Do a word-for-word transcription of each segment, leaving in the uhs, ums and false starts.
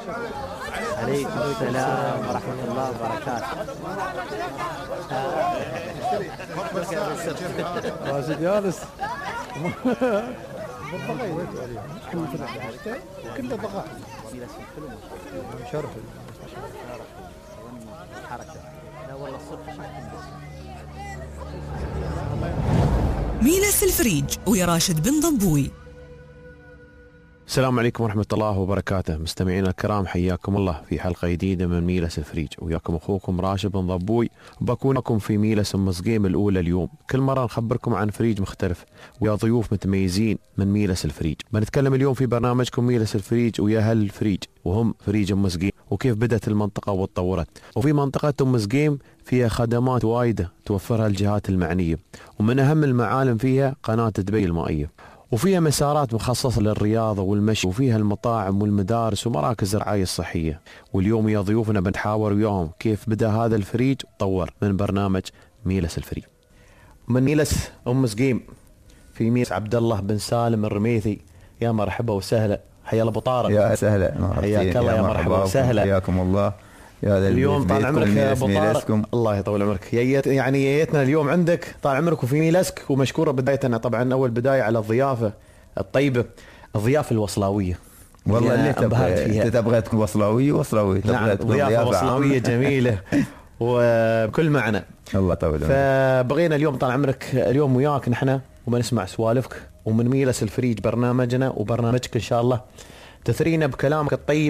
عليكم السلام ورحمة الله وبركاته. راشد جالس كله بقاء مشرف حركة. لا والله الصبح ميلس الفريج ويا راشد بن ضبوي. السلام عليكم ورحمة الله وبركاته. مستمعينا الكرام، حياكم الله في حلقة جديدة من ميلس الفريج، وياكم أخوكم راشد بن ضبوي، وبكون لكم في ميلس المزقيم الأولى اليوم. كل مرة نخبركم عن فريج مختلف ويا ضيوف متميزين من ميلس الفريج. بنتكلم اليوم في برنامجكم ميلس الفريج ويا هل الفريج، وهم فريج أم مسقيم، وكيف بدأت المنطقة وتطورت. وفي منطقة أم مسقيم فيها خدمات وايدة توفرها الجهات المعنية، ومن أهم المعالم فيها قناة دبي المائية، وفيها مسارات مخصصة للرياضة والمشي، وفيها المطاعم والمدارس ومراكز الرعاية الصحية. واليوم يا ضيوفنا بنحاور وياهم كيف بدأ هذا الفريج وتطور من برنامج ميلس الفريج. من ميلس أم مسقيم في ميلس عبد الله بن سالم الرميثي. يا مرحبا وسهلا، حيا الله ابو طارق. يا سهلا، حياك الله، يا مرحبا وسهلا، حياكم الله. يا اليوم طال عمرك يا ابو طارق، الله يطول عمرك. ييت يعني جيتنا اليوم عندك طال عمرك وفي ميلسك، ومشكوره بدايه طبعا اول بدايه على الضيافه الطيبه، الضيافه الوصلاويه. والله اللي تبغى انت تبغى تكون وصلاوي وصلاوي، نعم ضيافه وصلاويه جميله وبكل معنى. الله يطول عمرك. فبغينا اليوم طال عمرك اليوم وياك نحن وبنسمع سوالفك، ومن ميلس الفريج برنامجنا وبرنامجك ان شاء الله تثرينا بكلامك الطيب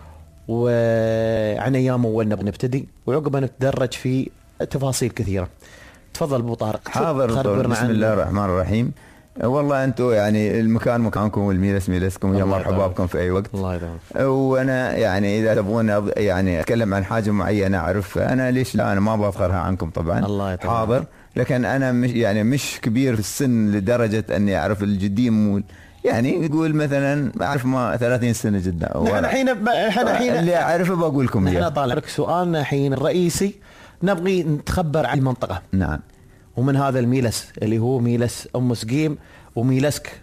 وعن ايام اول نبتدي، وعقبها نتدرج في تفاصيل كثيره. تفضل ابو طارق. حاضر. بسم الله الرحمن الرحيم. والله انتم يعني المكان مكانكم والميلس ميلسكم، يا مرحبا بكم في اي وقت. الله يدوم. وانا يعني اذا تبغون يعني اتكلم عن حاجه معينه اعرفها انا، ليش لا، انا ما بفخرها عنكم طبعا. الله يدوم. حاضر. لكن انا مش يعني مش كبير في السن لدرجه اني اعرف الجديم، يعني يقول مثلا اعرف ما ثلاثين سنه جدا. نحن الحين احنا الحين اللي اعرفه بقول لكم اياه. احنا طالع لك سؤالنا الحين الرئيسي، نبغي نتخبر عن المنطقه. نعم. ومن هذا الميلس اللي هو ميلس ام مسقيم وميلسك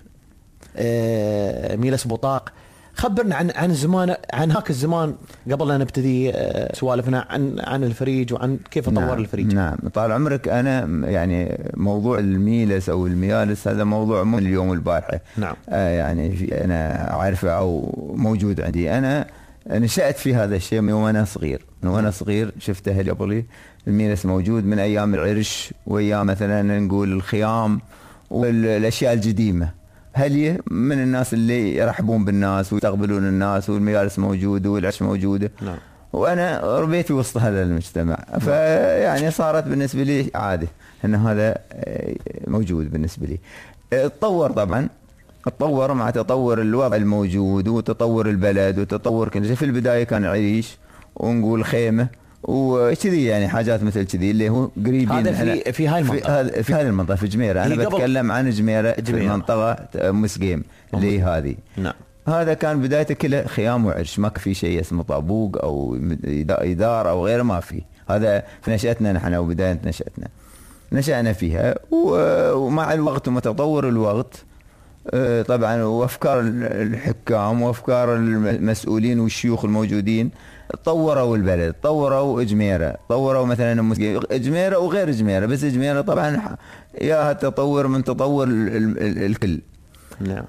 آه ميلس بوطاق، خبرنا عن عن زمان، عن هاك الزمان قبل لا نبتدي آه سوالفنا عن عن الفريج وعن كيف تطور. نعم الفريج. نعم طال عمرك. انا يعني موضوع الميلس او الميالس هذا موضوع مو اليوم والبارحه. نعم. آه يعني انا عارفه او موجود عندي. انا نشأت في هذا الشيء من وانا صغير، من وانا صغير شفته قبلي. الميلس موجود من ايام العرش وايام مثلا نقول الخيام والاشياء القديمه. هل من الناس اللي يرحبون بالناس ويستقبلون الناس، والميالس موجوده والعرش موجوده. نعم. وانا ربيت وسط هذا المجتمع. نعم. فيعني صارت بالنسبه لي عاده ان هذا موجود بالنسبه لي. تطور طبعا، تطور مع تطور الوضع الموجود وتطور البلد وتطور كل شيء. في البدايه كان عيش ونقول خيمه وكذي، يعني حاجات مثل كذي اللي هو قريبين. هذا في في هاي المنطقه، في, في هذه المنطقه في جميره. انا بتكلم عن جميره, جميرة. في منطقه مسقيم اللي هذه. نعم. هذا كان بدايته كله خيام وعرش، ما في شيء اسمه طابوق او اداره او غيره، ما في. هذا في نشأتنا نحن وبدايه نشأتنا نشأنا فيها. ومع الوقت ومتطور الوقت طبعا وافكار الحكام وافكار المسؤولين والشيوخ الموجودين طوروا البلد، طوروا جميره، طوروا مثلا جميره وغير جميره. بس جميره طبعا يا تطور من تطور الكل. نعم.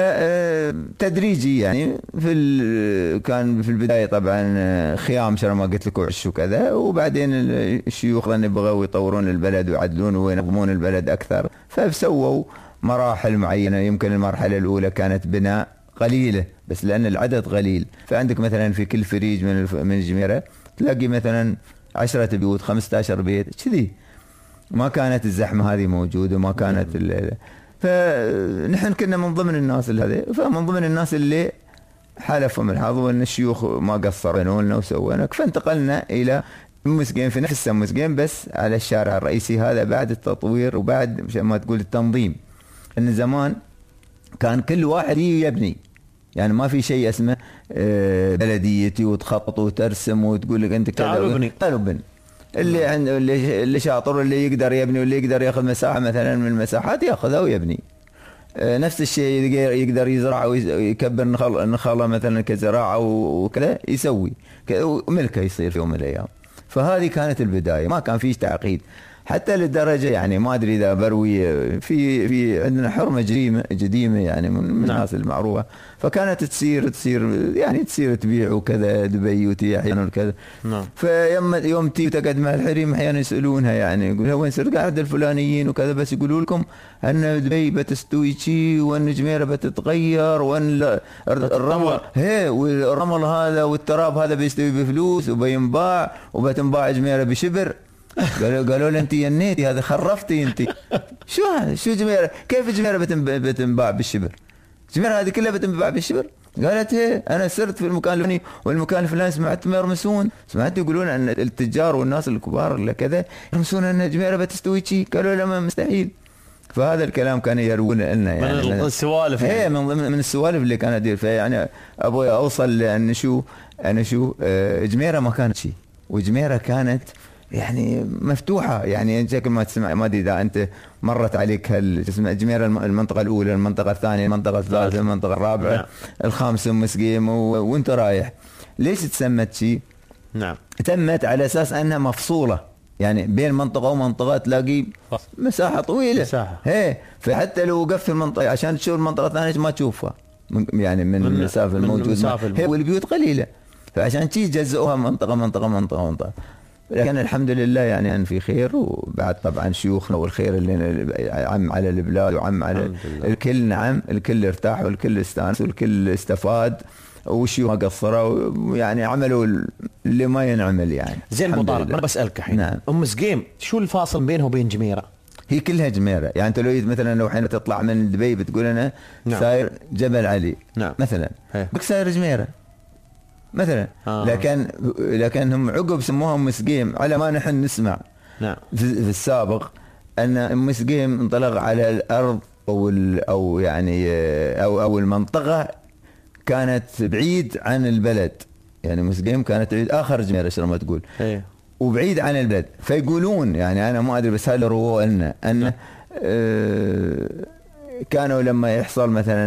فتدريجي يعني في كان في البدايه طبعا خيام شر ما قلت لكم عش وكذا، وبعدين الشيوخ يبغوا يطورون البلد ويعدلون وينظمون البلد اكثر، فسووا مراحل معينه. يمكن المرحله الاولى كانت بناء قليله بس لان العدد قليل. فعندك مثلا في كل فريج من من الجميره تلاقي مثلا عشرة بيوت، خمسة عشر بيت كذي. ما كانت الزحمه هذه موجوده، ما كانت. فنحن كنا من ضمن الناس اللي هذه، فمن ضمن الناس اللي حلفهم الحظ وان الشيوخ ما قصروا لنا وسوينا. فانتقلنا الى مسقيم في نفس مسقيم بس على الشارع الرئيسي هذا بعد التطوير وبعد ما تقول التنظيم. ان زمان كان كل واحد يبني، يعني ما في شيء اسمه بلديتي وتخطط وترسم وتقول لك انت تعالوا ابني تعالوا ابني. اللي عنده اللي شاطر اللي يقدر يبني واللي يقدر ياخذ مساحه مثلا من المساحات ياخذها ويبني. نفس الشيء يقدر يزرع ويكبر نخل نخله مثلا كزراعه وكذا يسوي ملكه يصير في يوم من الايام. فهذه كانت البدايه، ما كان فيش تعقيد حتى للدرجه يعني ما ادري اذا بروي في في عندنا حرمه قديمه قديمه يعني من نعم. الناس المعروفه، فكانت تصير تصير يعني تصير تبيع وكذا دبي وتي احيانا وكذا نعم. فيوم يوم تي تقعد مع الحريم احيانا يسالونها يعني يقولوا وين صرت قاعد الفلانيين وكذا، بس يقولوا لكم ان دبي بتستوي شي وان جميره بتتغير وان الرمل هي والرمل هذا والتراب هذا بيستوي بفلوس وبينباع وبتنباع جميره بشبر. قالوا قالوا لي انت ينيتي هذا خرفتي انت. شو شو جميره كيف جميره بتنباع بالشبر؟ جميره هذه كلها بتنباع بالشبر؟ قالت هي انا سرت في المكان الفلاني والمكان الفلاني سمعت ما يرمسون، سمعت يقولون ان التجار والناس الكبار اللي كذا يرمسون ان جميره بتستوي شيء، قالوا لا مستحيل. فهذا الكلام كان يروون لنا يعني من السوالف هي من من السوالف اللي كانت ادير فيها يعني ابوي اوصل لان شو انا شو جميره ما كانت شيء، وجميره كانت يعني مفتوحه يعني شكل ما تسمع ما ادري اذا انت مرت عليك هال تسمع جميره المنطقه الاولى المنطقه الثانيه المنطقه الثالثه المنطقه الرابعه نعم. الخامسه مسقيم و... وانت رايح. ليش تسمت شيء؟ نعم تمت على اساس انها مفصوله يعني بين منطقه ومنطقه تلاقي مساحه طويله مساحه هي، فحتى لو وقفت في المنطقه عشان تشوف المنطقه الثانيه ما تشوفها يعني من المسافه الموجوده والبيوت قليله، فعشان تيجي جزؤوها منطقه منطقه منطقه منطقه. لكن الحمد لله يعني أن في خير، وبعد طبعا شيوخنا والخير اللي عم على البلاد وعم على الكل نعم الكل ارتاح والكل استانس والكل استفاد وشيوخ ما قصروا يعني عملوا اللي ما ينعمل يعني. زين ابو طارق انا بسألك الحين نعم. ام سقيم شو الفاصل بينها وبين جميرة؟ هي كلها جميرة يعني انت لو مثلا لو حين تطلع من دبي بتقول انا نعم. ساير جبل علي نعم. مثلا بك ساير جميرة مثلا آه. لكن لكن هم عقب سموها ام سقيم على ما نحن نسمع نعم. في السابق ان ام سقيم انطلق على الارض او او يعني او او المنطقه كانت بعيد عن البلد يعني ام سقيم كانت بعيد اخر جميره شو ما تقول ايه وبعيد عن البلد. فيقولون يعني انا ما ادري بس هذا رووا لنا ان نعم. آه كانوا لما يحصل مثلا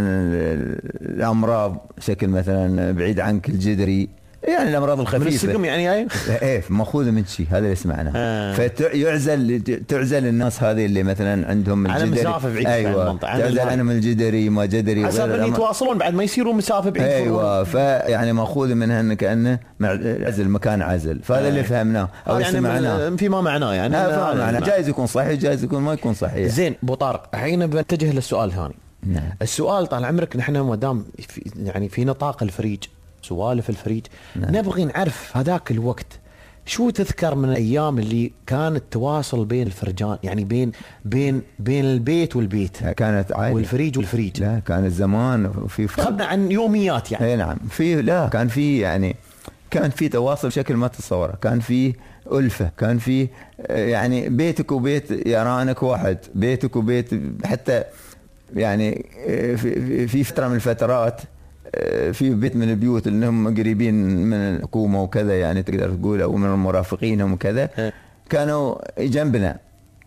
الامراض شكل مثلا بعيد عنك الجدري يعني الامراض الخفيفه من السقم يعني ايه ايه ماخوذه من شيء هذا اللي سمعناه آه. فيعزل تعزل الناس هذه اللي مثلا عندهم الجدري على مسافه بعيد ايوه تعزل عنهم الجدري ما جدري حسب ان يتواصلون بعد ما يصيروا مسافه بعيد ايوه فيعني ماخوذه منها انه كانه عزل مكان عزل فهذا آه. اللي فهمناه او يعني سمعناه في ما معناه يعني آه معناه جايز يكون صحيح جايز يكون ما يكون صحيح. زين ابو طارق الحين بنتجه للسؤال ثاني نعم. السؤال طال عمرك نحن ما دام يعني في نطاق الفريج سوالف الفريج نعم. نبغي نعرف هذاك الوقت شو تذكر من الايام اللي كان التواصل بين الفرجان يعني بين بين بين البيت والبيت كانت عادي والفريج والفريج لا كان الزمان في خدنا عن يوميات يعني اي نعم في لا كان في يعني كان في تواصل بشكل ما تتصوره كان في ألفة كان في يعني بيتك وبيت يرانك واحد بيتك وبيت حتى يعني في في فترة من الفترات في بيت من البيوت اللي هم قريبين من الحكومة وكذا يعني تقدر تقول أو من المرافقينهم وكذا كانوا جنبنا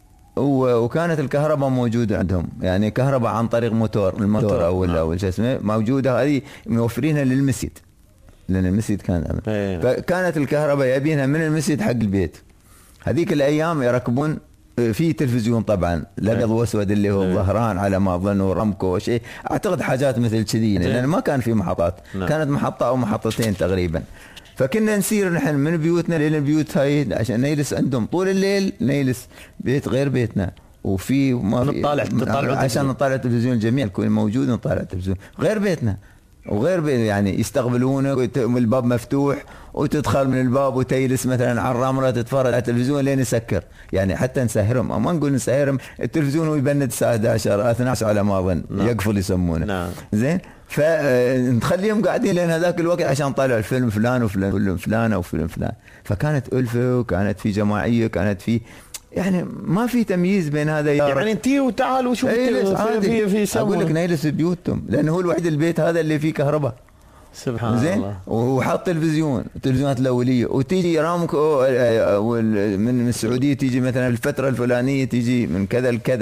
وكانت الكهرباء موجودة عندهم يعني كهرباء عن طريق موتور الموتور أو أو شو اسمه موجودة هذه موفرينها للمسجد لأن المسجد كان أمن. فكانت الكهرباء يبينها من المسجد حق البيت. هذيك الأيام يركبون في تلفزيون طبعا الابيض واسود اللي هو ظهران على ما اظن ورمكو شيء اعتقد حاجات مثل كذي لان ما كان في محطات نعم. كانت محطه او محطتين تقريبا. فكنا نسير نحن من بيوتنا للبيوت هاي عشان نجلس عندهم طول الليل نجلس بيت غير بيتنا وفي ما نطالع عشان نطالع التلفزيون الجميع يكون موجود نطالع التلفزيون غير بيتنا وغير بيت يعني يستقبلونك والباب مفتوح وتدخل من الباب وتجلس مثلا على الرمله تتفرج على التلفزيون لين يسكر يعني حتى نسهرهم ما نقول نسهرهم التلفزيون ويبند الساعه احد عشر اثني عشر على ما اظن نعم. يقفل يسمونه نعم. زين فنخليهم قاعدين لين هذاك الوقت عشان طالع الفيلم فلان وفلان فيلم فلان او فيلم فلان. فكانت ألفة وكانت في جماعيه كانت في يعني ما في تمييز بين هذا يعني انتي وتعال وشوف في في, في اقول لك نجلس في بيوتهم لانه هو الوحيد البيت هذا اللي فيه كهرباء سبحان زين الله وحط تلفزيون التلفزيونات الاوليه وتيجي رامكو من السعوديه تيجي مثلا الفتره الفلانيه تيجي من كذا لكذا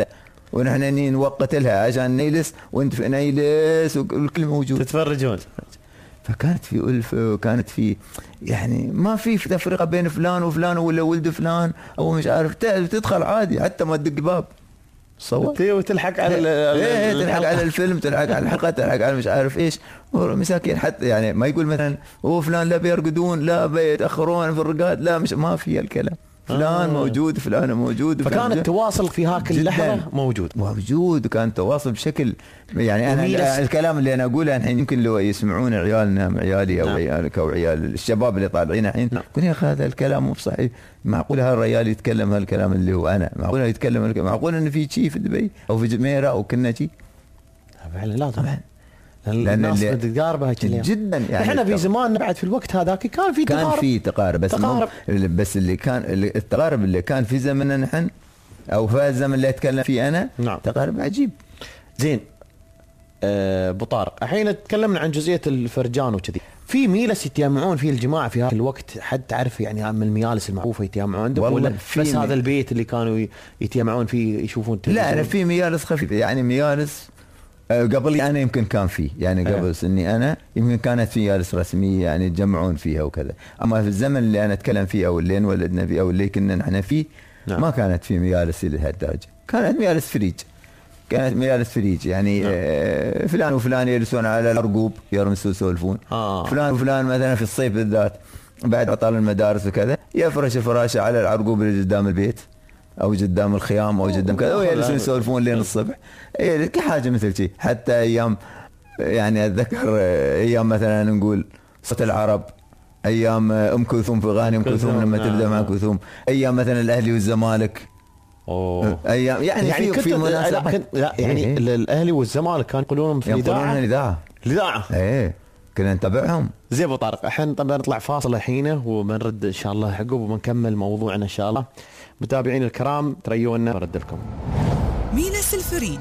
ونحن ني نوقت لها عشان نيلس وانت في نيلس والكل موجود تتفرجون. فكانت في ألفة وكانت في يعني ما في تفرقة بين فلان وفلان ولا ولد فلان او مش عارف، تدخل عادي حتى ما تدق باب صوت وتلحق على ايه تلحق على الفيلم، تلحق على الحلقة، تلحق على مش عارف ايش. مساكين حتى يعني ما يقول مثلا هو فلان لا بيرقدون لا بيتأخرون في الرقاد، لا مش ما في الكلام، فلان آه. موجود فلان موجود. فكان التواصل في هاك اللحظة موجود موجود وكان التواصل بشكل يعني أنا الكلام اللي أنا أقوله الحين يمكن لو يسمعون عيالنا عيالي أو نعم. عيالك أو عيال الشباب اللي طالعين الحين نعم. يقول يا أخي هذا الكلام مو صحيح، معقول هالرجال يتكلم هالكلام اللي هو أنا، معقول يتكلم معقول إن في شيء في دبي أو في جميرة أو كنا شيء فعلا لا طبعا لأن الناس تتقارب جدا يعني. احنا في زمان بعد في الوقت هذاك كان في تقارب كان في تقارب بس تقارب. بس اللي كان التقارب اللي كان في زمننا نحن او في الزمن اللي اتكلم فيه انا نعم. تقارب عجيب. زين أه ابو طارق الحين تكلمنا عن جزئيه الفرجان وكذي، في ميلس يتجمعون فيه الجماعه في هذا الوقت، حد تعرف يعني من الميالس المعروفه يتجمعون عندهم ولا بس هذا البيت اللي كانوا يتجمعون فيه يشوفون لا انا في ميالس خفيفه يعني ميالس قبل انا يمكن كان فيه يعني قبل سني انا يمكن كانت في ميالس رسميه يعني يتجمعون فيها وكذا، اما في الزمن اللي انا اتكلم فيه او اللي انولدنا فيه او اللي كنا نحن فيه نعم. ما كانت في ميالس لهالدرجه، كانت ميالس فريج، كانت ميالس فريج يعني نعم. آه فلان وفلان يجلسون على الارقوب يرمسوا يسولفون آه. فلان وفلان مثلا في الصيف بالذات بعد عطال المدارس وكذا يفرش فراشه على الارقوب اللي قدام البيت او قدام الخيام او قدام كذا ويجلسون يسولفون لين الصبح إيه كحاجه مثل شيء. حتى ايام يعني اتذكر ايام مثلا نقول صوت العرب، ايام ام كلثوم في اغاني ام كلثوم لما تبدا مع كلثوم، ايام مثلا الاهلي والزمالك اوه ايام يعني, يعني في, في مناسبات لا يعني إيه؟ الاهلي والزمالك كانوا يقولون في الاذاعه الاذاعه الاذاعه ايه كنا نتابعهم. زي ابو طارق الحين طبعا نطلع فاصل الحين وبنرد ان شاء الله عقب وبنكمل موضوعنا ان شاء الله. متابعين الكرام تريونا برد لكم ميلس الفريج.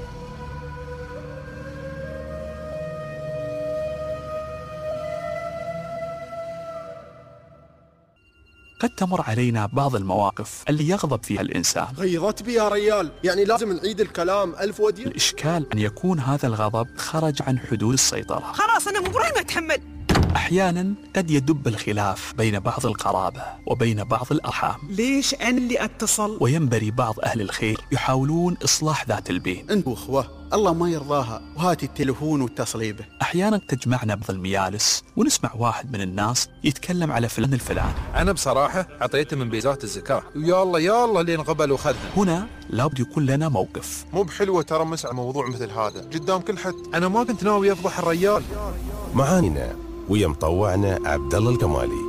قد تمر علينا بعض المواقف اللي يغضب فيها الإنسان. غيظت بي يا ريال، يعني لازم نعيد الكلام ألف ودي. الإشكال أن يكون هذا الغضب خرج عن حدود السيطرة. خلاص أنا مو براي أتحمل. أحيانا قد يدب الخلاف بين بعض القرابة وبين بعض الأرحام. ليش أنا اللي أتصل؟ وينبري بعض أهل الخير يحاولون إصلاح ذات البين. أنتوا أخوة الله ما يرضاها وهاتي التليفون واتصلي به. أحيانا تجمعنا بعض الميالس ونسمع واحد من الناس يتكلم على فلان الفلاني. أنا بصراحة عطيته من بيزات الزكاة ويا الله يا الله لين غبل وخذها. هنا لابد يكون لنا موقف. مو بحلوة ترى مسع موضوع مثل هذا قدام كل حد. أنا ما كنت ناوي أفضح الريال. معانينا ويا مطوعنا عبد الله الكمالي.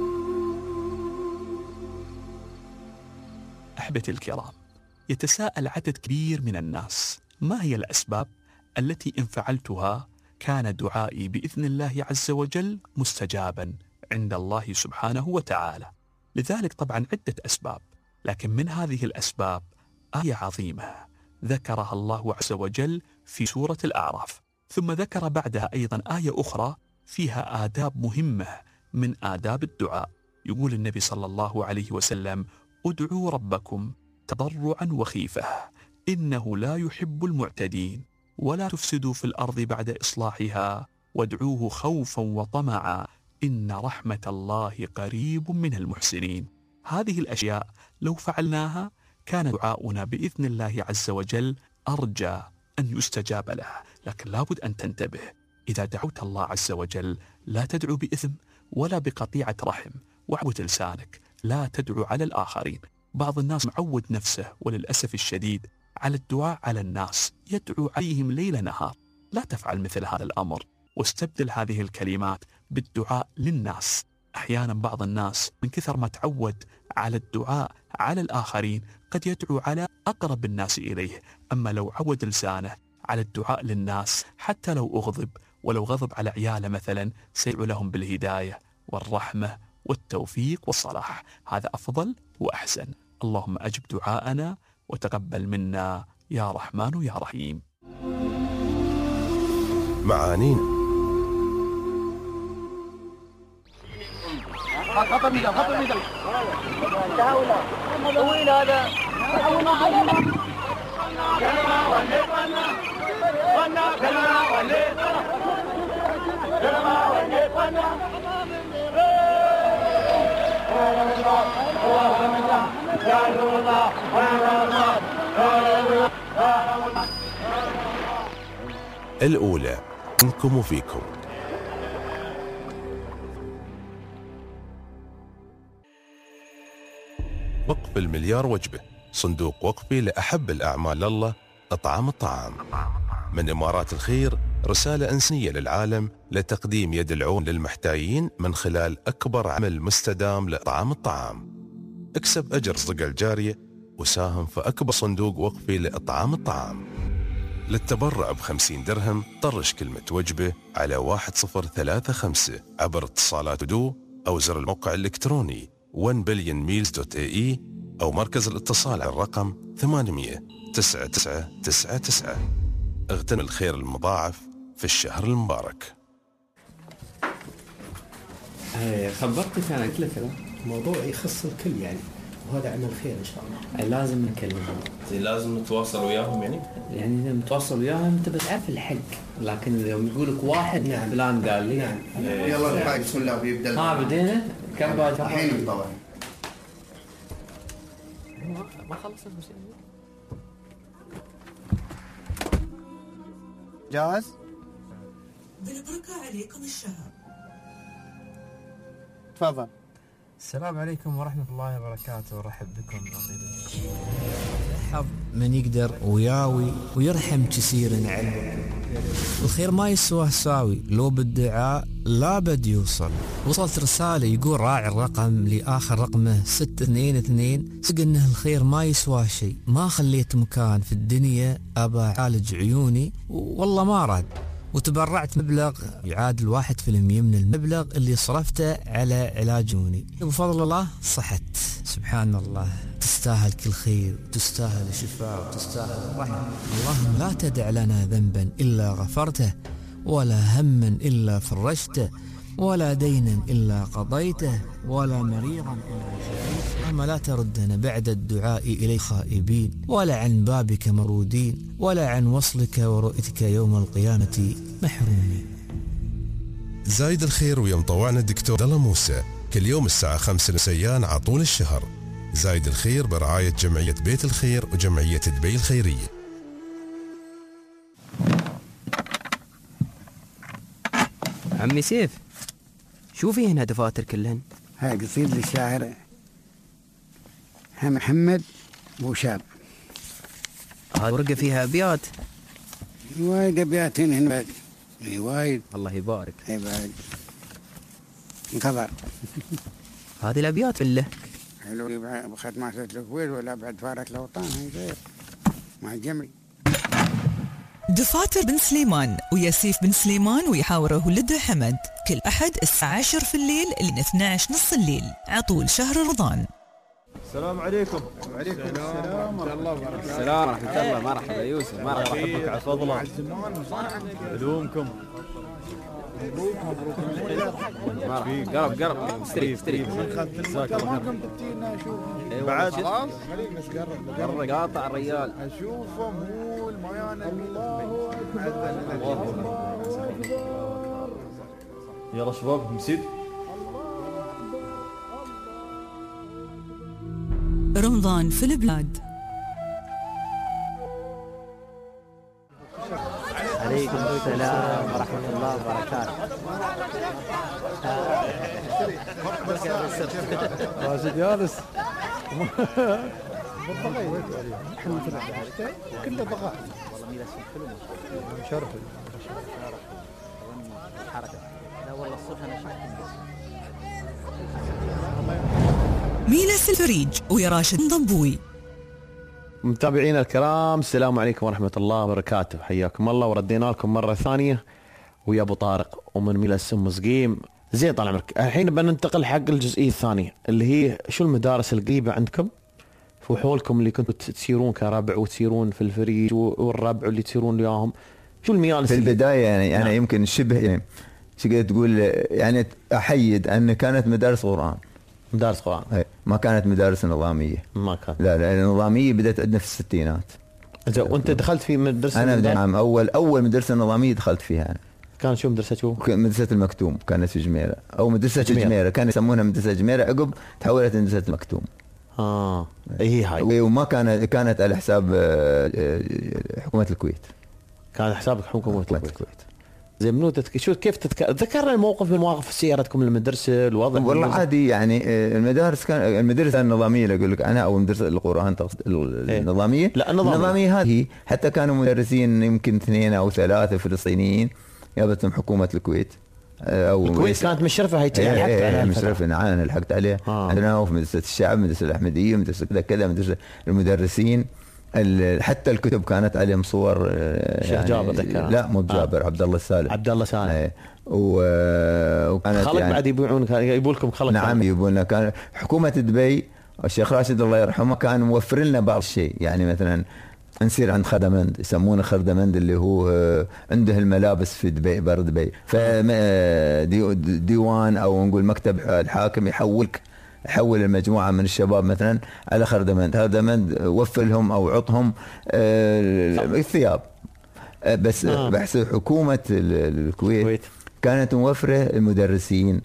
أحبتي الكرام، يتساءل عدد كبير من الناس ما هي الأسباب التي إن فعلتها كان دعائي بإذن الله عز وجل مستجابا عند الله سبحانه وتعالى. لذلك طبعا عدة أسباب، لكن من هذه الأسباب آية عظيمة ذكرها الله عز وجل في سورة الأعراف، ثم ذكر بعدها أيضا آية أخرى فيها آداب مهمة من آداب الدعاء. يقول النبي صلى الله عليه وسلم: ادعوا ربكم تضرعا وخيفة إنه لا يحب المعتدين ولا تفسدوا في الأرض بعد إصلاحها وادعوه خوفا وطمعا إن رحمة الله قريب من المحسنين. هذه الأشياء لو فعلناها كان دعاؤنا بإذن الله عز وجل أرجى أن يستجاب له. لكن لابد أن تنتبه، إذا دعوت الله عز وجل لا تدعو بإثم ولا بقطيعة رحم، واعبد لسانك، لا تدعو على الآخرين. بعض الناس معود نفسه وللأسف الشديد على الدعاء على الناس، يدعو عليهم ليل نهار. لا تفعل مثل هذا الأمر، واستبدل هذه الكلمات بالدعاء للناس. أحيانا بعض الناس من كثر ما تعود على الدعاء على الآخرين قد يدعو على أقرب الناس إليه، أما لو عود لسانه على الدعاء للناس حتى لو أغضب، ولو غضب على عياله مثلا، سيدعو لهم بالهداية والرحمة والتوفيق والصلاح. هذا أفضل وأحسن. اللهم أجب دعاءنا وتقبل منا يا رحمن يا رحيم. معانينا خطر ميدان خطر ميدان طويل هذا الأولى منكم وفيكم. وقف المليار وجبة، صندوق وقفي لأحب الأعمال لله، إطعام الطعام. من إمارات الخير رسالة إنسانية للعالم لتقديم يد العون للمحتاجين من خلال أكبر عمل مستدام لإطعام الطعام. اكسب أجر صدقة الجارية وساهم في أكبر صندوق وقفي لإطعام الطعام. للتبرع بخمسين درهم طرش كلمة وجبة على واحد صفر ثلاثة خمسة عبر اتصالات دو أو زر الموقع الإلكتروني one billion meals dot a e أو مركز الاتصال على الرقم ثمانمئة تسعة تسعة تسعة تسعة. اغتنم الخير المضاعف في الشهر المبارك. خبرتك أنا قلت لك موضوع يخص الكل يعني، وهذا عمل خير إن شاء الله. لازم نكلمهم، لازم نتواصل وياهم يعني يعني إذا متواصل وياهم أنت بتعرف الحق، لكن يوم يقولك واحد نعم فلان قال لي نعم. يلا نبدأ بسم الله ويبدأ. ها بدينا كم بعد الحين طبعا ما خلصت المسلمين. جاهز؟ بالبركة عليكم الشهر. تفضل. السلام عليكم ورحمة الله وبركاته، ورحب بكم. حظ من يقدر وياوي ويرحم كثير علم. الخير ما يسوى ساوي، لو بالدعاء لا بد يوصل. وصلت رسالة يقول راعي الرقم لآخر رقمه ستة اثنين اثنين سق انه الخير ما يسوى شيء، ما خليت مكان في الدنيا ابى اعالج عيوني والله ما راد، وتبرعت مبلغ يعادل واحد في المية من المبلغ اللي صرفته على علاجوني. بفضل الله صحت، سبحان الله. تستاهل كل خير، تستاهل الشفاء، وتستاهل الرحمة. اللهم لا تدع لنا ذنبا إلا غفرته، ولا هما إلا فرجته، ولا دينا إلا قضيته، ولا مريضا إلا شفيته. أما لا تردنا بعد الدعاء إليك خائبين، ولا عن بابك مرودين، ولا عن وصلك ورؤيتك يوم القيامة محرومين. زايد الخير ويوم طوعنا الدكتور عبد الله موسى كل يوم الساعة خمسة مساء على طول الشهر. زايد الخير برعاية جمعية بيت الخير وجمعية دبي الخيرية. عمي سيف، شو في هنا دفاتر كلهن؟ هاي قصيدة للشاعر محمد بوشاب. هاي ورقة فيها أبيات. وايد أبيات هنا بعد، وايد. الله يبارك. اي بعد انكبر. هذه الأبيات بالله حلو. بخد ما سد الكويت ولا بعد فارق الأوطان، هاي غير مع الجمعي. دفاتر بن سليمان وياسيف بن سليمان ويحاوره ولده حمد، كل أحد الساعة عشر في الليل لين اثني عشر نص الليل عطول شهر رمضان. السلام عليكم. وعليكم السلام ورحمة الله وبركاته. السلام ورحمة الله. مرحبا يوسف، مرحبا بك على فضله. علومكم. مبروك مبروك. مرحبا. قرب قرب استري استري. جزاك الله خير. بعد خلاص خلينا نقرب. قرب قاطع الرجال. اشوفه مو الميانة. الله اكبر. يلا شباب مسيد. رمضان في البلاد. عليكم السلام ورحمة الله وبركاته. راشد جالس. كله بغاء. والله ميلاد حلو مشرف. حركة. لا والله الصبح أنا شفت. ميلس الفريج ويا راشد ضبوي. متابعينا الكرام، السلام عليكم ورحمة الله وبركاته، حياكم الله. وردينا لكم مرة ثانية ويا أبو طارق ومن ميلس أم صقيم. زين طال عمرك، الحين بننتقل حق الجزئية الثانية اللي هي شو المدارس القريبة عندكم في حولكم اللي كنتوا تسيرون كربع وتسيرون في الفريج والربع اللي تسيرون وياهم. شو الميال في البداية يعني نعم. أنا يمكن شبه يعني شو تقول يعني أحيد أن كانت مدارس قرآن. مدارس قرآن ما كانت مدارس نظامية. ما كانت. لا لا النظامية بدأت عندنا في الستينات. وانت دخلت في مدرسه؟ انا نعم، اول اول مدرسه نظاميه دخلت فيها أنا. كان شو مدرسه شو؟ مدرسه المكتوم، كانت في جميره، او مدرسه جميره, جميرة. كانوا يسمونها مدرسه جميره، عقب تحولت لمدرسه المكتوم. اه هي هاي. وما كانت كانت على حساب حكومه الكويت. كان حسابك حكومه الكويت. الكويت. زي منو تتك... شو كيف تتك... ذكرنا الموقف من مواقف سيارتكم المدرسه الوضع؟ والله عادي يعني. المدارس كان المدارس النظاميه اللي اقول لك انا، او مدرسه القران تقصد النظاميه. لا النظاميه, النظامية هذه حتى كانوا مدرسين يمكن اثنين او ثلاثه فلسطينيين جابتهم حكومه الكويت. او الكويت كانت مشرفه هي يعني لحقت عليها. مشرفه نعم، انا لحقت عليها. آه. عندنا وفي مدرسه الشعب، مدرسه الاحمديه، مدرسه كذا كذا، مدرسه المدرسين. حتى الكتب كانت عليهم صور شيخ يعني جابر ذكر. لا مو جابر، آه. عبد الله السالم. عبد الله سالم. ايه. و... وكانت خلق يعني بعد يبيعون يبوا لكم خلق. نعم يبوا لنا. كان حكومه دبي الشيخ راشد الله يرحمه كان موفر لنا بعض الشيء، يعني مثلا نصير عند خردمند، يسمونه خردمند اللي هو عنده الملابس في دبي بر دبي، فديوان او نقول مكتب الحاكم يحولك يحول المجموعة من الشباب مثلا على خردمند، خردمند وفر لهم أو عطهم الثياب. بس آه. بحث حكومة الكويت كانت موفرة المدرسين،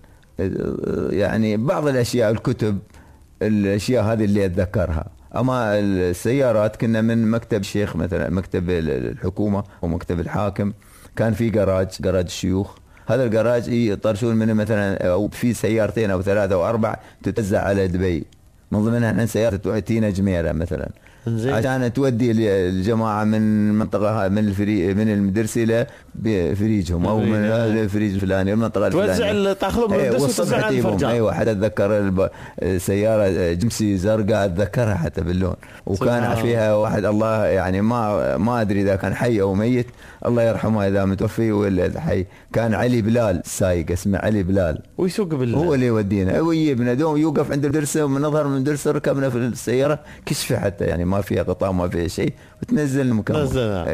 يعني بعض الأشياء، الكتب، الأشياء هذه اللي أتذكرها. أما السيارات كنا من مكتب الشيخ مثلا، مكتب الحكومة ومكتب الحاكم، كان في جراج جراج الشيوخ. هذا الجراج يطرشون منه مثلا، او في سيارتين او ثلاثه او اربع تتوزع على دبي، من ضمنها احنا سياره تاتينا جميره مثلا، عشان تودي الجماعه من منطقه من الفريق من المدرسه الى فريجهم، او من الفريج الفلاني المنطقه الفلانيه، توزع تاخذهم من المدرسه وتوزع على الفرجان. ايوه حتى اتذكر سياره جمسي زرقاء اتذكرها حتى باللون، وكان فيها واحد الله يعني ما ما ادري اذا كان حي او ميت، الله يرحمه اذا متوفي ولا حي، كان علي بلال السايق، اسمه علي بلال، ويسوق بال هو اللي يودينا ويجيبنا دوم، يوقف عند الدرسه ومن نظهر من الدرسه ركبنا في السياره كشفه حتى يعني ما فيها قطع ما فيها شيء، وتنزل مكان.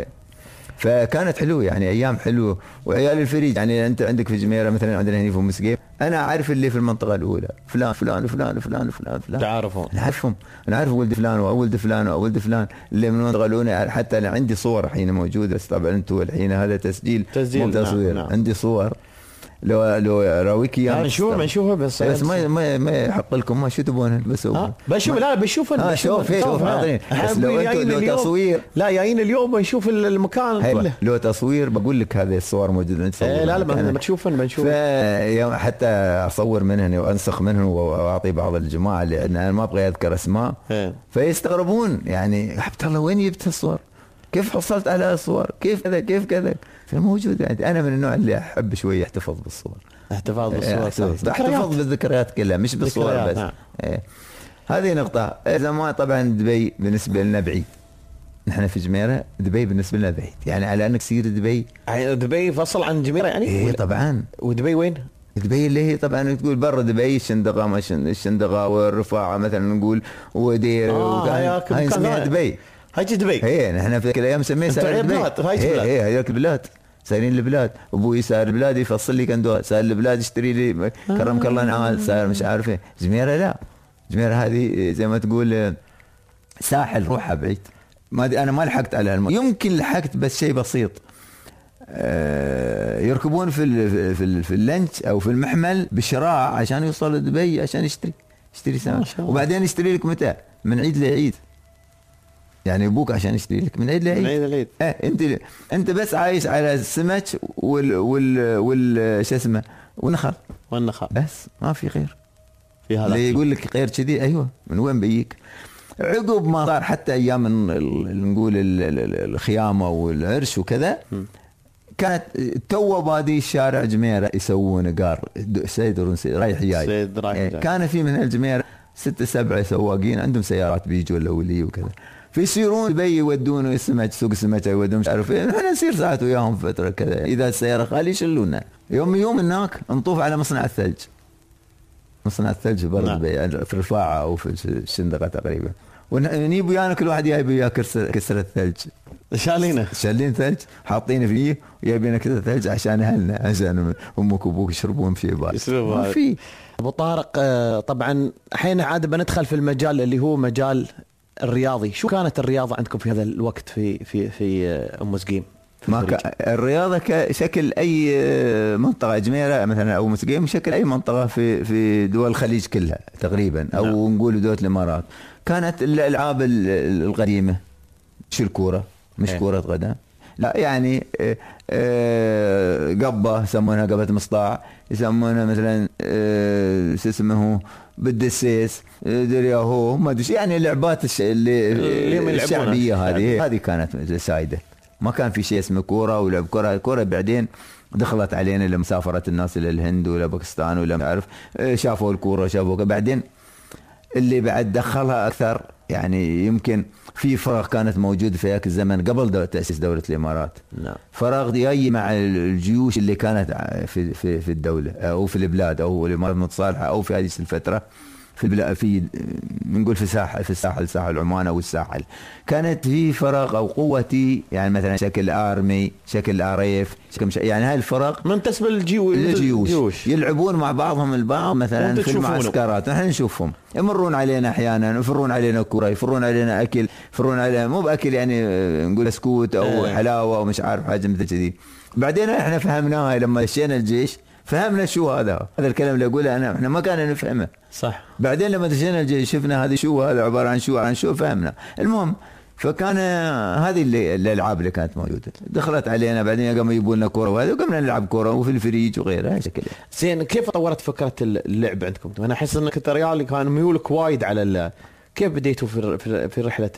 فكانت حلوه يعني، ايام حلوه. وعيال الفريج يعني انت عندك في جميره مثلا، عندنا هنا في مسقيم، انا اعرف اللي في المنطقه الاولى فلان فلان وفلان وفلان وفلان فلان، تعرفهم؟ نعرفهم، انا عارف ولد فلان وولد فلان وولد فلان اللي من المنطقه الاولى. حتى انا عندي صور الحين موجوده، بس طبعا انتم الحين هذا تسجيل تسجيل تصوير. نعم. عندي صور لو لو راويك اياها نشوف نشوفها بس بس ما ما ما يحق لكم ما شو تبون بس بشوف. لا بشوف اه شوف شوف حاضرين، بس لو انتم تصوير لا جايين اليوم نشوف المكان كله. لو تصوير بقول لك هذه الصور موجوده انت لا لا بنشوفن بنشوف حتى اصور منهن وانسخ منهن واعطي بعض الجماعه اللي انا ما ابغى اذكر اسماء، فيستغربون يعني عبد الله وين جبت الصور؟ كيف حصلت على الصور؟ كيف كذا كيف كذا؟ فموجود يعني. انا من النوع اللي احب شويه احتفظ بالصور، احتفاظ بالصور، احتفظ بالذكريات كلها مش بالصور بس. نعم. ايه. هذه نقطه. زمان طبعا دبي بالنسبه لنا بعيد، نحن في جميره، دبي بالنسبه لنا بعيد، يعني على انك تصير دبي يعني دبي فصل عن جميره يعني. ايه طبعا. ودبي وين؟ دبي اللي هي طبعا تقول برا دبي الشندقه، ما الشندقه والرفاعه مثلا نقول، ودير آه هاي اسمها دبي. هاي دبي. ايه نحن في الايام نسميها سائر دبي. ايه ايه هذيك البلاد سايرين البلاد. ابوي سائر البلاد يفصل لي كندوه، سائر البلاد يشتري لي كرمك الله نعال، سائر مش عارف ايه. جميره لا، جميره هذه زي ما تقول ساحل روحها بعيد. ما انا ما لحقت على الم... يمكن لحقت بس شيء بسيط. آه يركبون في ال في ال في اللنش او في المحمل بشراع عشان يوصل دبي عشان يشتري يشتري ساعه، وبعدين يشتري لك متى؟ من عيد لعيد. يعني ابوك عشان يشتري لك من عيد لعيد. من عيد لعيد. اه انت انت بس عايش على السمك وال وال وال شو اسمه والنخل والنخل بس ما في غير. في هذا اللي يقول لك غير كذي ايوه من وين بيجيك؟ عقب ما صار حتى ايام نقول الخيامه والعرش وكذا، كانت تو بادي الشارع جميره يسوون قار سيد رايح جاي، كان في من الجميره ستة سبعة سواقين عندهم سيارات بيجوا الاولي وكذا، فيصيرون دبي يودون السمك سوق السمك يودون مش عارف ايه، احنا نصير ساعات وياهم فتره كذا، اذا السياره خالي يشلونا. يوم يوم هناك نطوف على مصنع الثلج، مصنع الثلج برضه نعم. في الرفاعه او في الشندقه تقريبا، ونجيب ويانا كل واحد جايب وياه كسر الثلج، شالينه شالين ثلج حاطينه فيه وجايبينه كذا ثلج عشان اهلنا، عشان امك وابوك يشربون في بال. ما في ابو طارق. طبعا الحين عاد بندخل في المجال اللي هو مجال الرياضي، شو كانت الرياضة عندكم في هذا الوقت في في في أم سقيم؟ ما ك... الرياضة كشكل أي منطقة جميرة مثلا أو مسقيم، شكل أي منطقة في في دول الخليج كلها تقريبا، أو نعم. نقول دول الإمارات. كانت الألعاب القديمة، مش الكورة، مش ايه. كرة قدم، لا يعني قبة يسمونها قبة مصطاع، يسمونها مثلا شو اسمه بالدسيس درياهو، ما ادري يعني اللعبات اللي الشعبية هذه هذه كانت سايدة. ما كان في شيء اسمه كورة ولعب كورة. الكورة بعدين دخلت علينا لما سافرت الناس إلى الهند ولا باكستان ولا ما أعرف، شافوا الكورة شافوا بعدين اللي بعد دخلها أكثر. يعني يمكن في فراغ كانت موجودة في ذاك الزمن قبل دو تأسيس دولة الإمارات. نعم. فراغ جاي مع الجيوش اللي كانت في في في الدولة أو في البلاد أو الإمارات المتصالحة أو في هذه الفترة في في نقول في الساحل في الساحل ساحل عمان او الساحل، كانت في فراغ او قوتي يعني مثلا شكل ارمي، شكل اريف، شكل يعني هاي الفرق منتسب للجيوش يلعبون مع بعضهم البعض مثلا في المعسكرات. نحن نشوفهم يمرون علينا احيانا، يفرون علينا كره، يفرون علينا اكل، يفرون علينا مو باكل يعني نقول سكوت او اه. حلاوه او مش عارف حاجه مثل كذي. بعدين احنا فهمناها لما مشينا الجيش، فهمنا شو هذا هذا الكلام اللي اقوله انا، احنا ما كنا نفهمه صح. بعدين لما دشينا الجيش شفنا هذه شو هذا عباره عن شو عن شو فهمنا. المهم فكان هذه اللي الالعاب اللي كانت موجوده دخلت علينا. بعدين قاموا يجيبوا لنا كوره وهذا وقمنا نلعب كوره وفي الفريج وغيرها شكل. زين كيف طورت فكره اللعب عندكم؟ انا احس انك انت ريالي كان ميولك وايد على كيف بديتوا في في رحله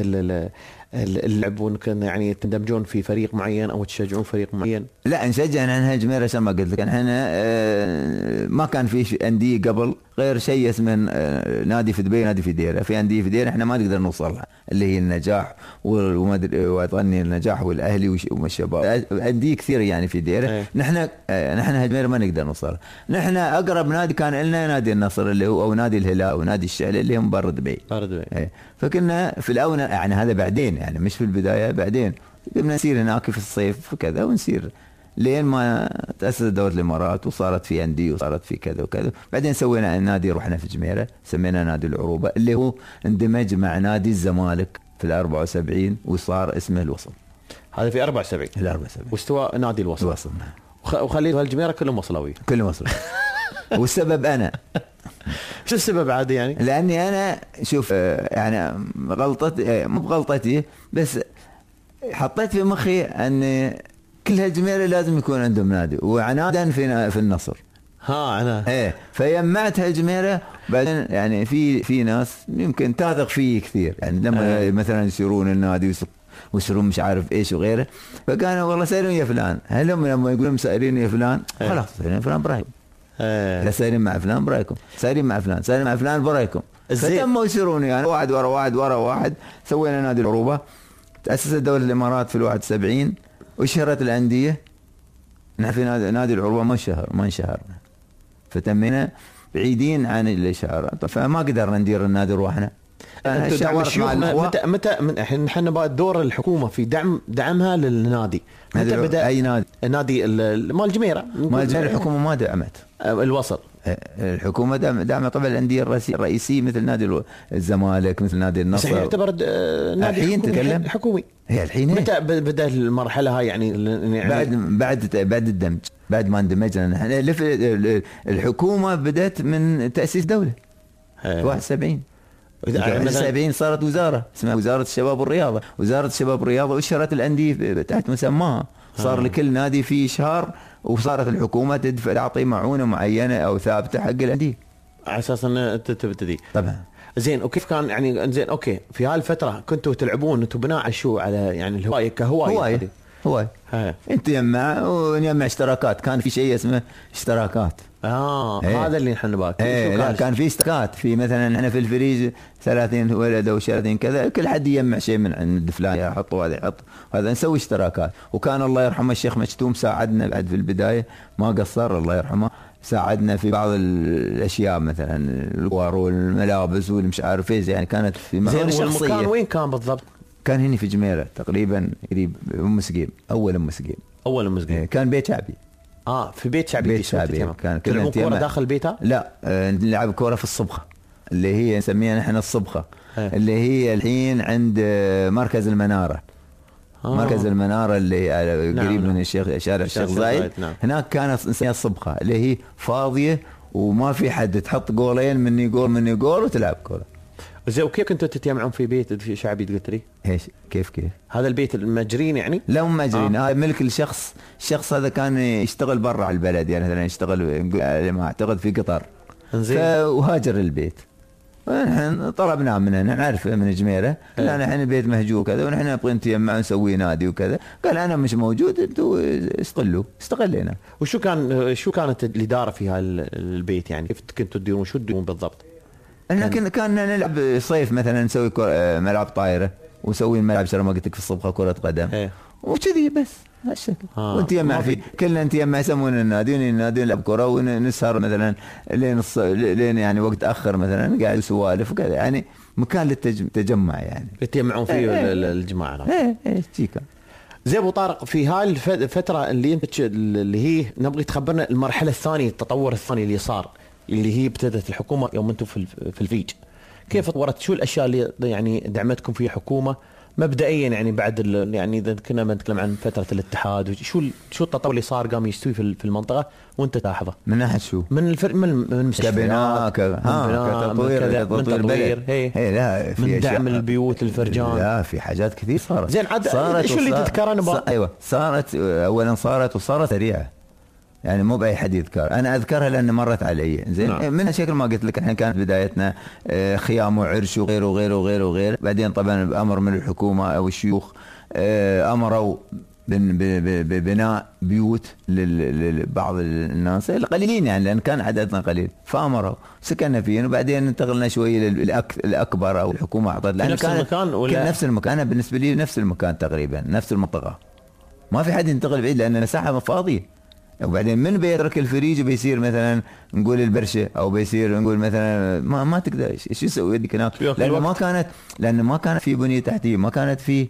اللعب وكان يعني تندمجون في فريق معين او تشجعون فريق معين؟ لا نشجع احنا جميره زي ما قلت لك. احنا ما كان في انديه قبل غير شيء اسمه نادي في دبي نادي في ديره. في انديه في ديره احنا ما نقدر نوصل لها اللي هي النجاح وما ادري وطني النجاح والاهلي والشباب، انديه كثير يعني في ديره. ايه. نحن نحن جميره ما نقدر نوصل. نحن اقرب نادي كان لنا نادي النصر اللي هو او نادي الهلال او نادي الشعله اللي هم برا دبي. برا دبي. ايه. فكنا في الاول يعني هذا بعدين يعني مش في البدايه، بعدين بدنا نسير هناك في الصيف وكذا ونسير لين ما تأسست دولة الإمارات وصارت في أندية وصارت في كذا وكذا. بعدين سوينا نادي رحنا في جميرة سمينا نادي العروبة اللي هو اندمج مع نادي الزمالك في الأربعة وسبعين وصار اسمه الوصل. هذا في أربعة وسبعين. الأربعة وسبعين. واستوى نادي الوصل. الوصل. وخليت الجميرة كلهم وصلوي. كلهم وصلوي. والسبب أنا. شو السبب عادي يعني؟ لأني أنا شوف يعني غلطتي مو بغلطتي بس حطيت في مخي أن كل هالجميرة لازم يكون عندهم نادي وعنادا في في النصر. ها أنا. إيه فيجمعت هالجميرة. بعدين يعني في في ناس يمكن تثق فيه كثير يعني لما آه. مثلا يسيرون النادي ويسيرون مش عارف إيش وغيره، فكانوا والله سائرين يا فلان. هل هم لما يقولون سائرين يا فلان آه. خلاص سائرين يا فلان برايكم. آه. لا سائرين مع فلان برايكم، سائرين مع فلان، سائرين مع فلان برايكم. فتموا يسيرون يعني واحد ورا واحد ورا واحد. سوينا نادي العروبة. تأسست دولة الإمارات في الواحد سبعين وشهرت الأندية. نحن في نادي, نادي العروبة ما شهر ما انشهرنا، فتمينا بعيدين عن الإشهار، فما قدرنا ندير النادي روحنا. متى متى من احنا بعد دور الحكومة في دعم دعمها للنادي. متى بدأ أي نادي؟ النادي مال الجميرة. مال الجميرة الحكومة ما دعمت. الوصل الحكومة دعم دعم طبعا الأندية الرئيسية مثل نادي الزمالك مثل نادي النصر. يعتبر نادي الحين تتكلم حكومي. هي الحين متى بدأ المرحلة هاي يعني, يعني بعد بعد بعد الدمج بعد ما اندمجنا نحن. الحكومة بدأت من تأسيس دولة في واحد وسبعين. واحد وسبعين صارت وزارة اسمها وزارة الشباب والرياضة. وزارة الشباب والرياضة وشهرت الأندية تحت مسماها. صار لكل نادي فيه إشهار وصارت الحكومة تدفع تعطي معونة معينة أو ثابتة حق الأندية على أساس أن تبتدي. طبعا. زين وكيف كان يعني زين أوكي في هالفترة كنتوا تلعبون أنتوا بناء على شو على يعني الهواية كهواية؟ هواية هواية. أنت يجمع ونجمع اشتراكات. كان في شيء اسمه اشتراكات. آه هيه. هذا اللي نحن باكي. ايه لا كان في اشتراكات في مثلا احنا في الفريج ثلاثين ولد او ثلاثين كذا، كل حد يجمع شيء من عند فلان يحطوا هذا يحط هذا نسوي اشتراكات. وكان الله يرحمه الشيخ مشتوم ساعدنا بعد في البدايه ما قصر الله يرحمه، ساعدنا في بعض الاشياء مثلا الكوار والملابس والمش عارف ايش يعني كانت في معونه شخصيه. المكان وين كان بالضبط؟ كان هنا في جميره تقريبا قريب ام سقيم. اول ام سقيم اول ام سقيم كان بيت شعبي. اه في بيت شعبي. بيت شعبي كان تلعبون كوره داخل بيتها؟ لا آه نلعب كوره في الصبخه. اللي هي نسميها نحن الصبخة، اللي هي الحين عند مركز المنارة. آه. مركز المنارة اللي قريب نعم. من الشيخ شارع الشيخ زايد. نعم. هناك كانت نسميها الصبخة اللي هي فاضية وما في حد، تحط جولين مني جول مني جول وتلعب كورة. زين وكيف كنتوا تتجمعون في بيت في شعبي قلت لي؟ ايش كيف كيف؟ هذا البيت المجرين يعني؟ لا مو مجرين، هذا آه. ملك الشخص، الشخص هذا كان يشتغل برا على البلد، يعني مثلا يشتغل ما اعتقد في قطر. زين. وهاجر البيت. ونحن طلبناه منه، نعرفه من جميره، قال نحن البيت مهجور كذا ونحن نبغى نتجمع نسوي نادي وكذا، قال انا مش موجود انتوا استغلوا، استغلينا. وشو كان شو كانت الاداره في هالبيت يعني؟ كيف كنتوا تديرون شو تديرون بالضبط؟ احنا كنا كان نلعب صيف مثلا نسوي ملعب طايره ونسوي ملعب شرم ما قلت لك في الصبخه كره قدم. ايه. وكذي بس هالشكل. آه. ونتجمع فيه كلنا نتجمع يسمونا النادي النادي نلعب كره ونسهر مثلا لين الص... لين يعني وقت اخر مثلا قاعد سوالف وكذا، يعني مكان للتجمع يعني يتجمعون فيه ايه الجماعه. ايه ايه تيكا. زي ابو طارق في هاي الفتره اللي انت اللي هي نبغي تخبرنا المرحله الثانيه، التطور الثاني اللي صار اللي هي ابتدت الحكومه يوم انتم في في الفيج، كيف تطورت؟ شو الاشياء اللي يعني دعمتكم فيها الحكومه مبدئيا يعني بعد يعني اذا كنا بنتكلم عن فتره الاتحاد، شو شو التطور اللي صار قام يستوي في في المنطقه وانت تلاحظه؟ من ناحيه شو؟ من الفرق من من كبناء كتطوير من تطوير هي هي لا في من دعم البيوت الفرجان. لا في حاجات كثير صارت. زين عاد شو اللي تذكرنا صار ايوه صارت اولا صارت وصارت سريعه، يعني مو باي حد يذكر، انا اذكرها لان مرت علي. زين نعم. من شكل ما قلت لك احنا كانت بدايتنا خيام وعرش وغيره وغيره وغيره وغيره، بعدين طبعا بامر من الحكومه او الشيوخ امروا ببناء بيوت لبعض الناس القليلين يعني لان كان عددنا قليل، فامروا سكننا فيه وبعدين انتقلنا شويه للاكبر او الحكومه اعطت لان نفس المكان ولا نفس المكان. انا بالنسبه لي نفس المكان تقريبا نفس المنطقه، ما في حد ينتقل بعيد لان المساحه فاضيه. وبعدين من بيترك الفريج بيصير مثلا نقول البرشه او بيصير نقول مثلا ما ما تقدر شو يسوي يدك هناك لانه ما كانت لانه ما كانت في بنيه تحتيه، ما كانت في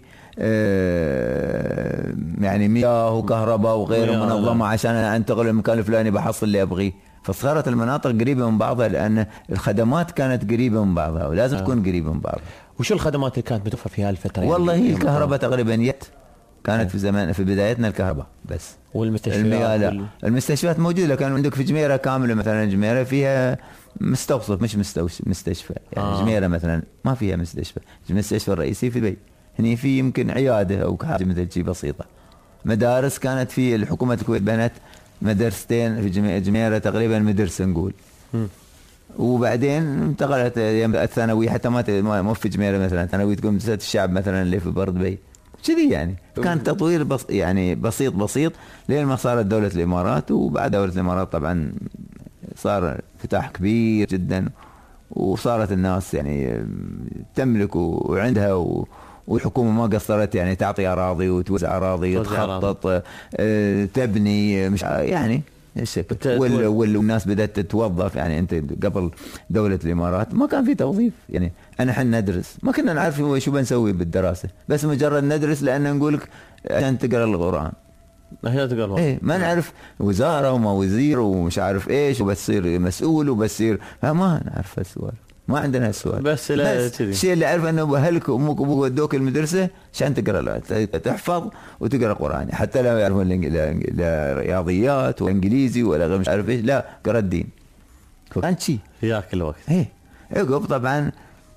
آه يعني مياه وكهرباء وغيره منظمه عشان انتقل للمكان الفلاني بحصل اللي ابغيه، فصارت المناطق قريبه من بعضها لان الخدمات كانت قريبه من بعضها ولازم آه. تكون قريبه من بعضها. وشو الخدمات اللي كانت متوفره في هالفتره؟ والله هي الكهرباء تقريبا يت كانت في زمان في بدايتنا الكهرباء بس. والمستشفيات وال... المستشفيات موجوده، كان عندك في جميره كامله مثلا جميره فيها مستوصف مش مستوش... مستشفى يعني آه. جميره مثلا ما فيها مستشفى، المستشفى الرئيسي في دبي، هني في يمكن عياده او حاجه مثل شيء بسيطه. مدارس كانت في الحكومه الكويت بنت مدرستين في جميره, جميرة تقريبا مدرسه نقول م. وبعدين انتقلت الثانويه حتى ما مو في جميره مثلا ثانويه تقوم مدرسه الشعب مثلا اللي في بر دبي كذي يعني. كان تطوير بس يعني بسيط بسيط لين ما صارت دولة الإمارات، وبعد دولة الإمارات طبعا صار انفتاح كبير جدا وصارت الناس يعني تملك وعندها و والحكومة ما قصرت يعني تعطي أراضي وتوزع أراضي وتخطط اه تبني مش يعني وال والناس بدأت تتوظف. يعني أنت قبل دولة الإمارات ما كان في توظيف، يعني أنا حن ندرس ما كنا نعرف شو بنسوي بالدراسة، بس مجرد ندرس لأن نقولك عشان تقرأ القرآن ما تقرأ إيه ما نعرف وزارة وما وزير ومش عارف إيش وبتصير مسؤول وبتصير ما نعرف السؤال، ما عندنا هالسؤال بس لا الشيء اللي أعرف أنه أهلك وأمك وأبوك ودوك المدرسة عشان تقرأ تحفظ وتقرأ قرآن، حتى لا يعرفون لا رياضيات وإنجليزي ولا غير مش عارف إيش، لا قرأ الدين فكان شيء في ذاك الوقت. إيه عقب طبعا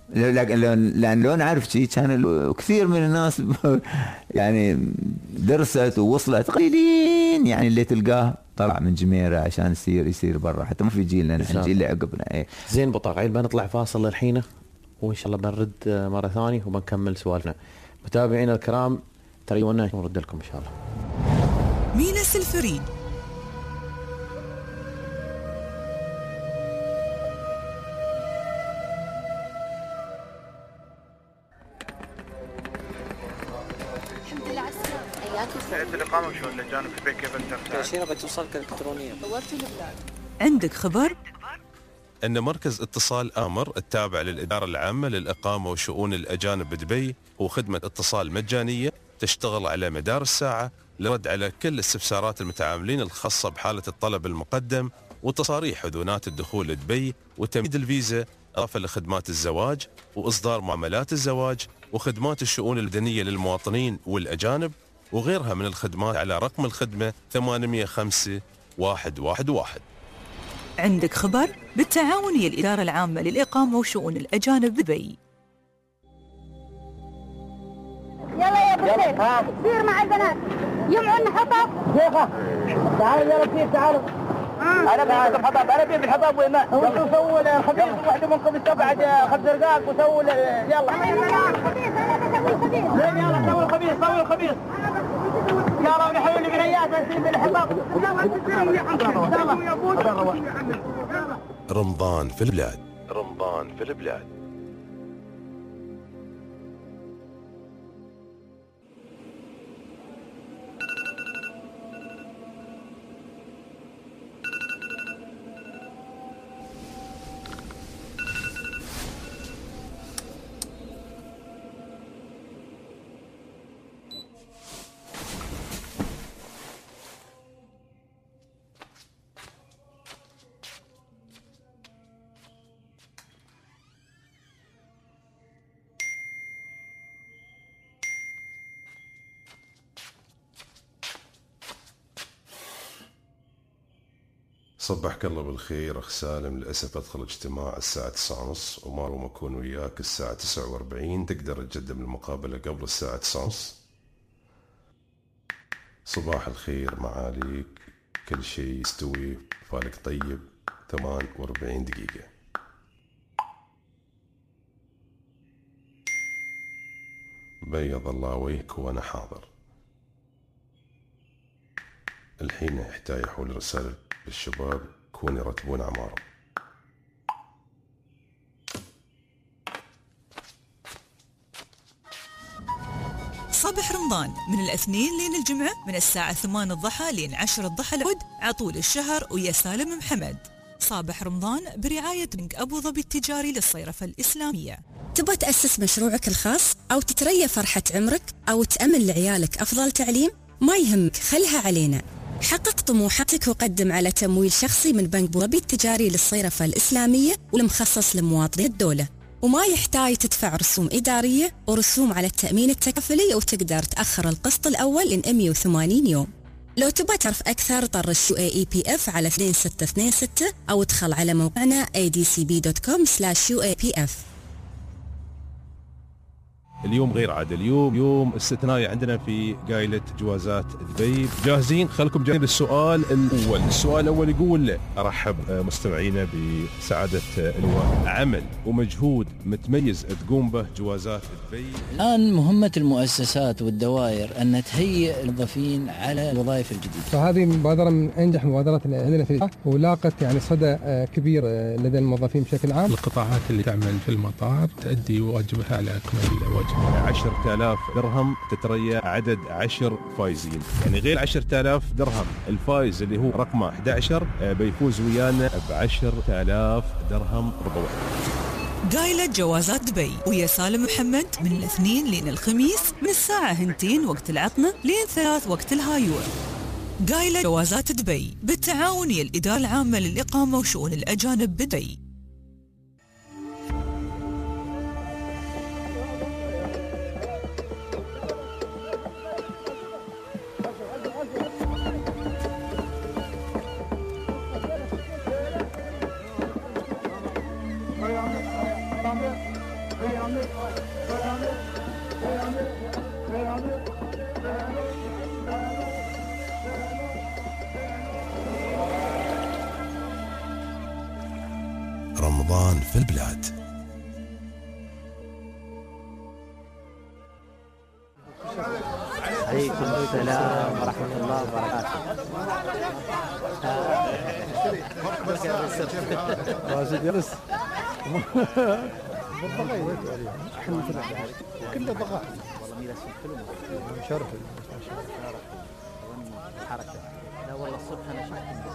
لأن لو نعرف شيء كان كثير من الناس يعني درست ووصلت قليلين، يعني اللي تلقاه طلع من جميرة عشان يصير يصير برا، حتى ما في جيلنا نحن الجيل اللي عقبنا. ايه زين بطاقة بنطلع فاصل الحين وان شاء الله بنرد مرة ثانية وبنكمل سوالفنا. متابعينا الكرام تريونا نرد لكم ان شاء الله. ميلس الفريج سعيد الإقامة وشو اللجان في البيت كيف الترتاح؟ تأشيرة بتوصلك إلكترونيا. دورت البلاد. عندك خبر؟ أن مركز اتصال آمر التابع للإدارة العامة للإقامة وشؤون الأجانب بدبي هو خدمة اتصال مجانية تشتغل على مدار الساعة لرد على كل استفسارات المتعاملين الخاصة بحالة الطلب المقدم وتصاريح أذونات الدخول لدبي وتمديد الفيزا إضافة لخدمات الزواج وإصدار معاملات الزواج وخدمات الشؤون المدنية للمواطنين والأجانب وغيرها من الخدمات على رقم الخدمة ثمانية خمسة واحد واحد واحد. عندك خبر؟ بالتعاون ويا الإدارة العامة للإقامة وشؤون الأجانب بدبي. يلا يا ابو سيف سير مع البنات يمعن حطب شيخه تعالوا يلا سير تعالوا انا بحطب حطب انا بجيب الحطب وما وسووا الخبيث واحده منكم استبعد خمس دقائق وسووا يلا يلا سووا الخبيث سووا الخبيث يلا نحيي البنيات نسيب الحطب رمضان في البلاد. رمضان في البلاد. صبحك الله بالخير أخ سالم. للأسف أدخل اجتماع الساعة تسعة ونص وما روم أكون وياك الساعة تسعة وأربعين. تقدر تقدم المقابلة قبل الساعة تسعة ونص؟ صباح الخير معاليك، كل شيء يستوي، فالك طيب. ثمانية وأربعين دقيقة. بيض الله وجهك وأنا حاضر. الحين يحتاج يحول رسالة للشباب كون يرتبون أعمارهم. صباح رمضان من الاثنين لين الجمعة من الساعة ثمانية الضحى لين عشرة الضحى العود عطول الشهر ويا سالم محمد. صباح رمضان برعاية بنك أبو ظبي التجاري للصيرفة الإسلامية. تبغى تأسس مشروعك الخاص أو تتريى فرحة عمرك أو تأمن لعيالك أفضل تعليم؟ ما يهمك، خلها علينا. حقق طموحاتك وقدم على تمويل شخصي من بنك أبو ظبي التجاري للصيرفة الإسلامية والمخصص لمواطني الدولة، وما يحتاج تدفع رسوم إدارية ورسوم على التأمين التكافلي، وتقدر تأخر القسط الأول لين مئة وثمانين يوم. لو تبغى تعرف أكثر طرش يو إي بي إف على اثنين ستة اثنين ستة أو ادخل على موقعنا إيه دي سي بي دوت كوم سلاش يو إي بي إف. اليوم غير عادي، اليوم يوم استثنائي عندنا في قايلة جوازات دبي. جاهزين؟ خلكم جاهزين للسؤال الأول. السؤال الأول يقول: أرحب مستمعينا بسعادة اللواء، عمل ومجهود متميز تقوم به جوازات دبي. الآن مهمة المؤسسات والدوائر أن تهيئ الموظفين على الوظائف الجديدة. فهذه مبادرة من أنجح مبادرات عندنا في ولاقت يعني صدى كبير لدى الموظفين بشكل عام. القطاعات اللي تعمل في المطار تؤدي واجبها على أكمل وجه. عشرة آلاف درهم تتريى عدد عشر فايزين، يعني غير عشرة آلاف درهم الفايز اللي هو رقمه أحد عشر بيفوز ويانا بعشرة آلاف درهم ربوي. قايلة جوازات دبي ويا سالم محمد من الاثنين لين الخميس من الساعة هنتين وقت العطمة لين ثلاث وقت الهايور. قايلة جوازات دبي بالتعاون ويا الإدارة العامة للإقامة وشؤون الأجانب بدبي. رمضان في البلاد. عليكم السلام ورحمة الله وبركاته. راشد جلس كله ضغط والله ميلس في الفيلم شرف حركة. لا والله الصبح أنا شفت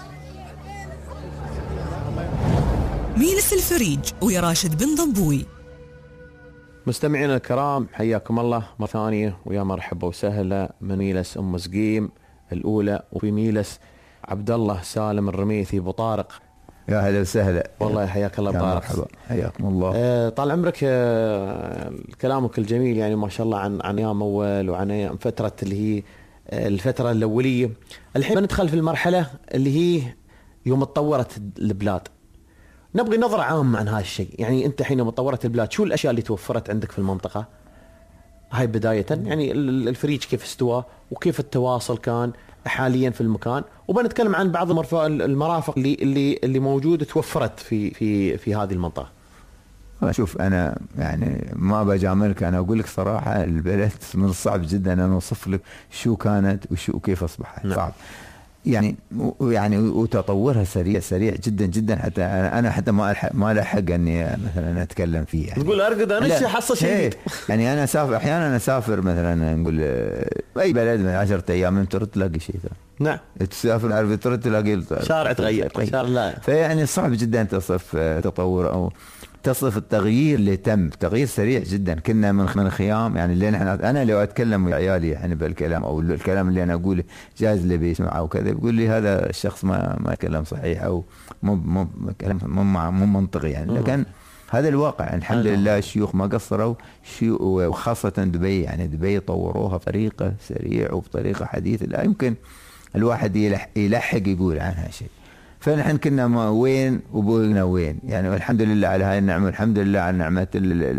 ميلس الفريج ويا راشد بن ضبوي. مستمعينا الكرام حياكم الله مرة ثانية ويا مرحبا وسهلا من ميلس أم سقيم الأولى، وفي ميلس عبد الله سالم الرميثي أبو طارق يا هلا وسهلا. والله حياك الله. بارك حياكم الله. آه طال عمرك. آه كلامك الجميل يعني ما شاء الله عن عن ايام اول وعن ايام فتره اللي هي آه الفتره الاوليه. الحين ندخل في المرحله اللي هي يوم تطورت البلاد. نبغي نظره عامه عن هذا الشيء. يعني انت حين يوم تطورت البلاد شو الاشياء اللي توفرت عندك في المنطقه هاي بدايه؟ يعني الفريج كيف استوى وكيف التواصل كان حاليا في المكان، وبنتكلم عن بعض المرافق اللي اللي اللي موجوده توفرت في في في هذه المنطقه. شوف انا يعني ما بجاملك، انا اقول لك صراحه البلد من الصعب جدا ان اوصف لك شو كانت وشو وكيف اصبحت. نعم. صعب يعني يعني وتطورها سريع سريع جدا جدا، حتى انا حتى ما الحق ما لحق اني مثلا اتكلم فيه. يعني تقول ارقد انا شيء حصه شيء. يعني انا اسافر احيانا اسافر مثلا نقول اي بلد من عشرة ايام ترد تلاقي شيء ثاني. نعم. تسافر عارف ترد تلاقي شارع تغير شارع. لا فيعني صعب جدا تصف تطور او تصف التغيير اللي تم، تغيير سريع جدا. كنا من من الخيام يعني اللي نحن انا لو اتكلم ويا عيالي يعني بالكلام او الكلام اللي انا اقوله جايز اللي بيسمعه وكذا بيقول لي هذا الشخص ما ما كلام صحيح او مو مو كلام مو مو منطقي يعني، لكن هذا الواقع. الحمد لله الشيوخ ما قصروا، وخاصة دبي يعني دبي طوروها بطريقة سريعة وبطريقة حديثة لا يمكن الواحد يلحق, يلحق يقول عنها شيء. فنحن كنا ما وين وبقولنا وين يعني، والحمد لله على هاي النعمة، والحمد لله على نعمة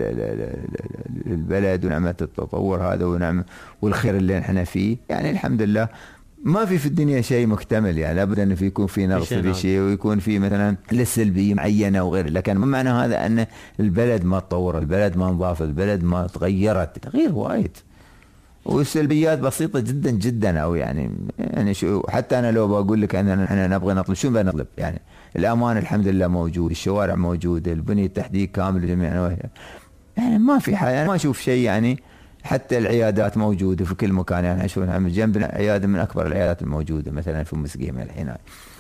البلد ونعمة التطور هذا ونعمة والخير اللي نحن فيه يعني. الحمد لله ما في في الدنيا شيء مكتمل يعني، لابد أن في يكون في نقص في شيء ويكون في مثلا للسلبية معينة وغيره، لكن ما معنى هذا أن البلد ما تطور، البلد ما انضافت، البلد ما تغيرت. تغيير وايد والسلبيات بسيطة جدا جدا أو يعني يعني شو حتى أنا لو بقول لك أننا إحنا نبغى نطلب شو بنطلب يعني الأمان الحمد لله موجود، الشوارع موجودة، البنية التحتية كامل جميع يعني ما في حاجة. أنا ما أشوف شيء يعني، حتى العيادات موجودة في كل مكان يعني. أشوف نعمل جنبنا عيادة من أكبر العيادات الموجودة مثلا في مسقيمة الحين،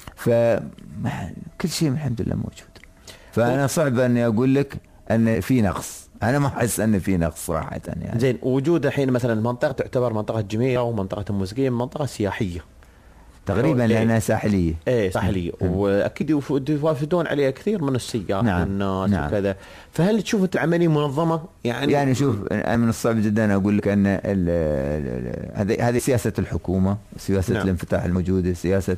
فكل شيء الحمد لله موجود. فأنا صعب أني أقول لك أن في نقص، أنا ما أحس أن في نقص صراحة يعني. زين وجود الحين مثلا المنطقة تعتبر منطقة جميرة ومنطقة المسقيم منطقة سياحية تقريبا لأنها ساحلية. إيه ساحلية م. وأكيد يوافدون عليها كثير من السياح. نعم. والناس. نعم. وكذا. فهل تشوف العملية منظمة يعني؟ يعني شوف من الصعب جدا أقول لك أن هذه هذه سياسة الحكومة، سياسة نعم. الانفتاح الموجودة، سياسة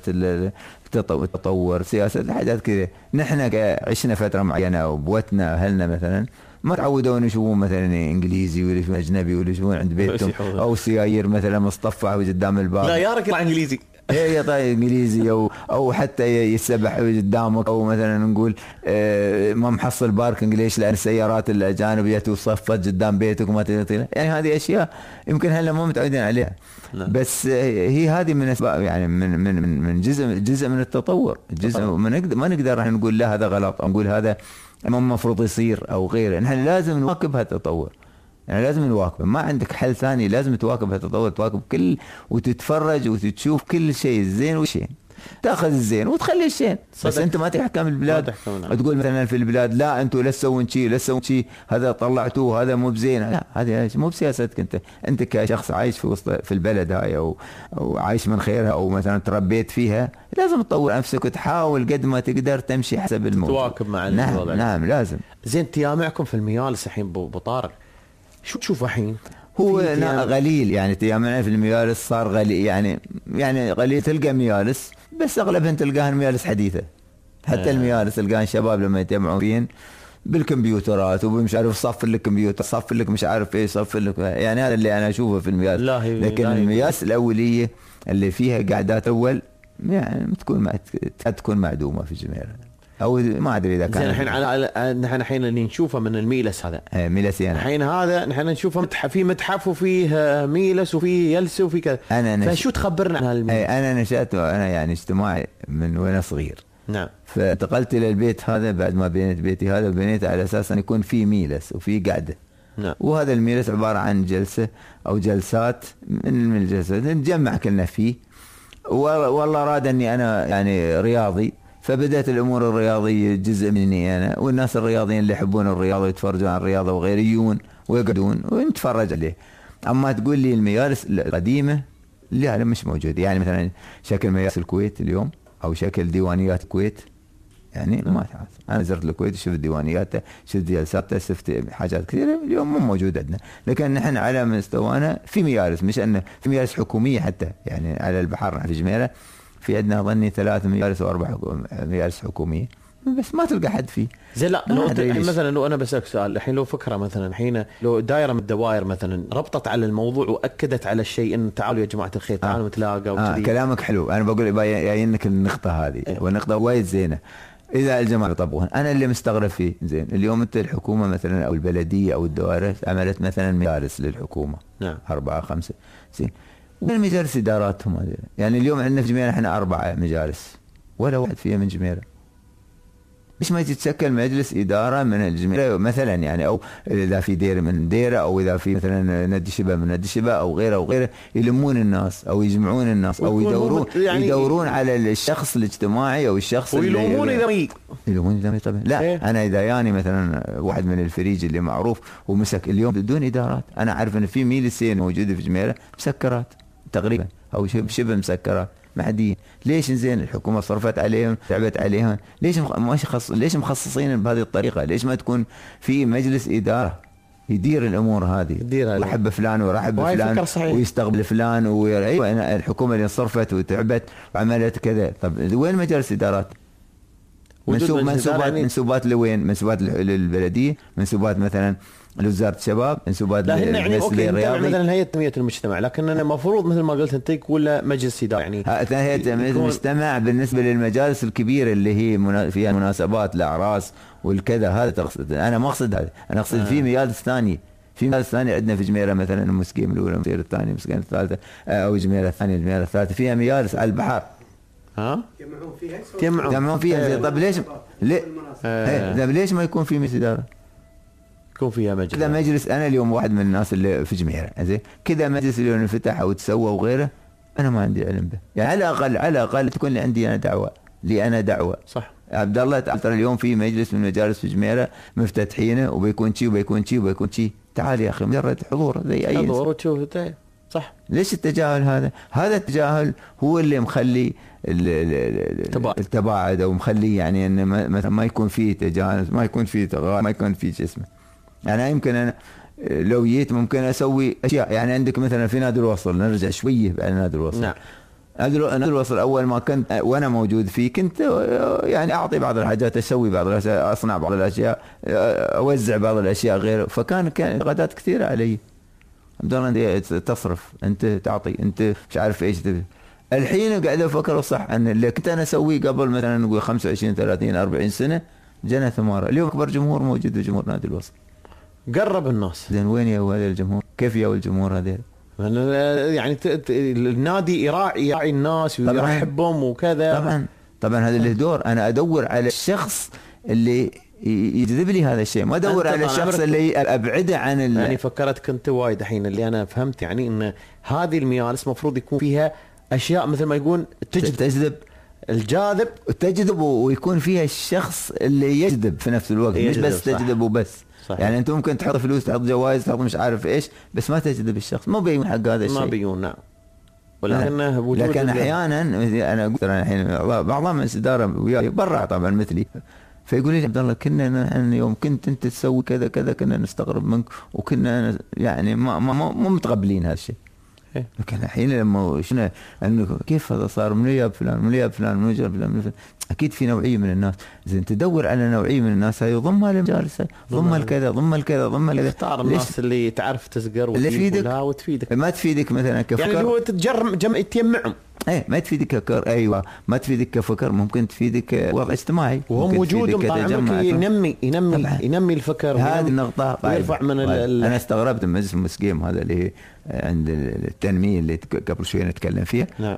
التطور، سياسة حاجات كذا. نحن عشنا فترة معينة وبوتنا أهلنا مثلا ما تعودون يشوفون مثلا انجليزي ولا يشوفون اجنبي ولا يشوفون عند بيتهم او سيايير مثلا مصطفى قدام الباب. لا يارك يطلع انجليزي. ايه يطلع انجليزي او او حتى يسبح قدامك، او مثلا نقول اه ما محصل باركنج ليش؟ لان السيارات الاجانب جت وصفت قدام بيتك وما تقدر يعني. هذه اشياء يمكن هلا ما متعودين عليها. لا. بس هي هذه من اسباب يعني من من من جزء جزء من التطور، جزء ما نقدر ما نقدر راح نقول لا هذا غلط او نقول هذا ما المفروض يصير او غيره. نحن لازم نواكب هالتطور يعني، لازم نواكب، ما عندك حل ثاني، لازم تواكب هالتطور، تواكب كل وتتفرج وتشوف كل شيء الزين والشين، تاخذ الزين وتخلي الشين. بس انت ما تحكم البلاد تقول مثلا في البلاد لا انتم لا تسوون شيء لا تسوون شيء، هذا طلعتوه هذا مو بزين. لا هذه مو بسياستك انت. انت كشخص عايش في وسط في البلد هاي او او عايش من خيرها او مثلا تربيت فيها، لازم تطور نفسك وتحاول قد ما تقدر تمشي حسب الموضوع، تواكب مع الوضع. نعم نعم لازم. زين تيامعكم في الميالس الحين ابو طارق شو تشوف الحين؟ هو غليل يعني تيامعنا في الميالس صار غليل يعني يعني قليل تلقى ميالس، بس اغلبهم تلقاهن ميالس حديثه. حتى آه. الميالس تلقاهن شباب لما يتجمعون فيهن بالكمبيوترات ومش عارف صف لك كمبيوتر صف لك مش عارف ايه صف لك يعني. هذا اللي انا اشوفه في الميالس. لكن الميالس الاوليه اللي فيها قعدات اول يعني تكون تكون معدومه في الجميع او ما ادري اذا كان. الحين على نحن الحين اللي نشوفه من الميلس هذا ايه ميلس يعني الحين هذا نحن نشوفه متحف في متحف وفيه ميلس وفيه يلس وفي كذا. انا نش... فشو تخبرنا عن هالميلس؟ ايه انا نشأت انا يعني اجتماعي من وانا صغير. نعم. فانتقلت الى البيت هذا بعد ما بنيت بيتي هذا بنيته على اساس ان يكون في ميلس وفي قعده. نعم. وهذا الميلس عباره عن جلسه او جلسات من الجلسات نتجمع كلنا فيه. والله راد اني انا يعني رياضي، فبدأت الأمور الرياضية جزء مني أنا، والناس الرياضيين اللي يحبون الرياضة ويتفرجون عن الرياضة وغيريون ويقعدون ونتفرج عليه. أما تقول لي الميالس القديمة لا لا مش موجودة يعني. مثلا شكل ميالس الكويت اليوم أو شكل ديوانيات الكويت يعني ما تعرف. انا زرت الكويت شفت ديوانياته، شفت جلساته، شفت حاجات كثيره اليوم مو موجود عندنا، لكن نحن على مستوانا في مجالس، مش انه في مجالس حكوميه حتى، يعني على البحر في جميره في عندنا ظني ثلاث مجالس او اربع مجالس حكوميه، بس ما تلقى حد فيه. زي لا لو مثلا لو انا بسالك سؤال الحين، لو فكره مثلا الحين لو دائره من الدوائر مثلا ربطت على الموضوع واكدت على الشيء ان تعالوا يا جماعه الخير تعالوا آه. نتلاقى وكذي. آه كلامك حلو، انا بقول جايينك النقطه هذه إيه؟ والنقطه وايد زينه. اذا الجماعه يطبقون، انا اللي مستغرب فيه زين اليوم انت الحكومه مثلا او البلديه او الدوائر عملت مثلا مجالس للحكومه نعم اربعه خمسه زين، وين مجالس اداراتهم هذول؟ يعني اليوم عندنا في جميره احنا اربعه مجالس ولا واحد فيها من جميره. ليش ما يتشكل مجلس إدارة من الجميرة مثلا، يعني أو إذا في دير من ديرة، أو إذا في مثلا نادي شباب من نادي شباب، أو غيره أو غيره، يلمون الناس أو يجمعون الناس أو يدورون يعني يدورون على الشخص الاجتماعي أو الشخص ويلومون إذا مي يلومون إذا مي طبعا لا إيه؟ أنا إذا ياني مثلا واحد من الفريج اللي معروف ومسك اليوم بدون إدارات، أنا عارف إن في ميلسين موجودة في جميرة مسكرات تقريبا أو شبه مسكرات معديين. ليش زين الحكومه صرفت عليهم تعبت عليهم؟ ليش مش خص... ليش مخصصين بهذه الطريقه؟ ليش ما تكون في مجلس اداره يدير الامور هذه، يرحب فلان ويرحب فلان ويستقبل فلان وير... ايوه الحكومه اللي صرفت وتعبت وعملت كذا. طب وين مجلس ادارات؟ منسوب منسوبات يعني... منسوبات لوين؟ منسوبات للبلديه، منسوبات مثلا لوزاره الشباب، منسوبات للرياضي، مثلا هيئه تنميه المجتمع، لكن انا المفروض مثل ما قلت انت يكون له مجلس اداره. يعني هيئه تنميه المجتمع بالنسبه للمجالس الكبيره اللي هي منا... فيها مناسبات الاعراس والكذا، هذا تقصد. انا ما اقصد هذا، انا اقصد آه. في مجالس ثانيه، في مجالس ثانيه عندنا في جميره مثلا المسكيم الاولى، المسيره الثانيه، المسكيم الثالثه، او جميره الثانيه، جميره الثالثه، فيها مجالس على البحر. ها يجمعون فيها يجمعون فيها. طب ليش ليه آه. طب ليش ما يكون في مجلس اداره؟ يكون فيها مجلس كذا مجلس. انا اليوم واحد من الناس اللي في جميره زين كذا مجلس اللي انفتح او تسوى وغيره، انا ما عندي علم به. يعني على الاقل على الاقل تكون لي عندي انا دعوه، لي انا دعوه صح. عبد الله ترى اليوم في مجلس من المجالس في جميره مفتتحينه وبيكون شيء وبيكون شيء وبيكون شيء. تعال يا اخي مجرد حضور زي اي حضور وتشوف صح. ليش التجاهل هذا؟ هذا التجاهل هو اللي مخلي التباعد او مخلي يعني ان ما, ما يكون فيه تجاهل، ما يكون فيه تغير، ما يكون فيه جسمه. يعني يمكن انا لو جيت ممكن اسوي اشياء. يعني عندك مثلا في نادي الوصل، نرجع شويه على نادي الوصل. نعم. نادي الوصل اول ما كنت وانا موجود فيه كنت يعني اعطي بعض الحاجات، اسوي بعض الاشياء، اصنع بعض الاشياء، اوزع بعض الاشياء غيره، فكان كان غادات كثيره علي. عبد الله انت تصرف، انت تعطي، انت مش عارف ايش تبي. الحين قاعد افكر صح ان اللي كنت انا اسويه قبل مثلا نقول خمسة وعشرين ثلاثين أربعين سنه جنى ثماره. اليوم اكبر جمهور موجود في جمهور نادي الوصل، قرب الناس. زين وين يا هذا الجمهور؟ كيف يا الجمهور هذول؟ يعني النادي يراعي يراعي الناس ويرحبهم وكذا. طبعا طبعا هذا اللي دور. انا ادور على الشخص اللي يجذب لي هذا الشيء، ما ادور على الشخص اللي ابعده عن ال... يعني فكرتك انت وايد الحين اللي انا فهمت، يعني ان هذه المجالس المفروض يكون فيها اشياء مثل ما يقول تجذب تجذب الجاذب تجذب، ويكون فيها الشخص اللي يجذب في نفس الوقت، مش بس صح. تجذب وبس. صحيح. يعني انت ممكن تحط فلوس، تحط جوائز، تحط مش عارف ايش، بس ما تجذب الشخص، ما بيون حق هذا الشيء، ما بيون. نعم. ولكنه وجود لكن احيانا انا قلت انا الحين بعضهم من الاداره وياي برا طبعا مثلي، فيقول لي عبد الله كنا انا يوم كنت انت تسوي كذا كذا كنا نستغرب منك، وكنا يعني ما ما مو متقبلين هذا الشيء. لكن الحين لما شفنا انه كيف هذا صار، من ياب فلان من ياب فلان من ياب فلان, من فلان. اكيد في نوعيه من الناس. زين تدور على نوعيه من الناس هاي ضمها للمجالس، ضمها الكذا ضمها الكذا ضمها الكذا. اختار الناس اللي تعرف تسقر وتفيدك وتفيدك. ما تفيدك مثلا كفكر، يعني هو تتجرم جمع تجمعهم. ايه ما تفيدك كفكر. ايوه ما تفيدك كفكر، ممكن تفيدك وضع اجتماعي، وهم وجودهم طبعا ينمي ينمي ينمي الفكر. هذه النقطه يرفع من ال... انا استغربت من مجلس المسقيم هذا اللي عند التنميه اللي قبل شويه نتكلم فيها. نعم.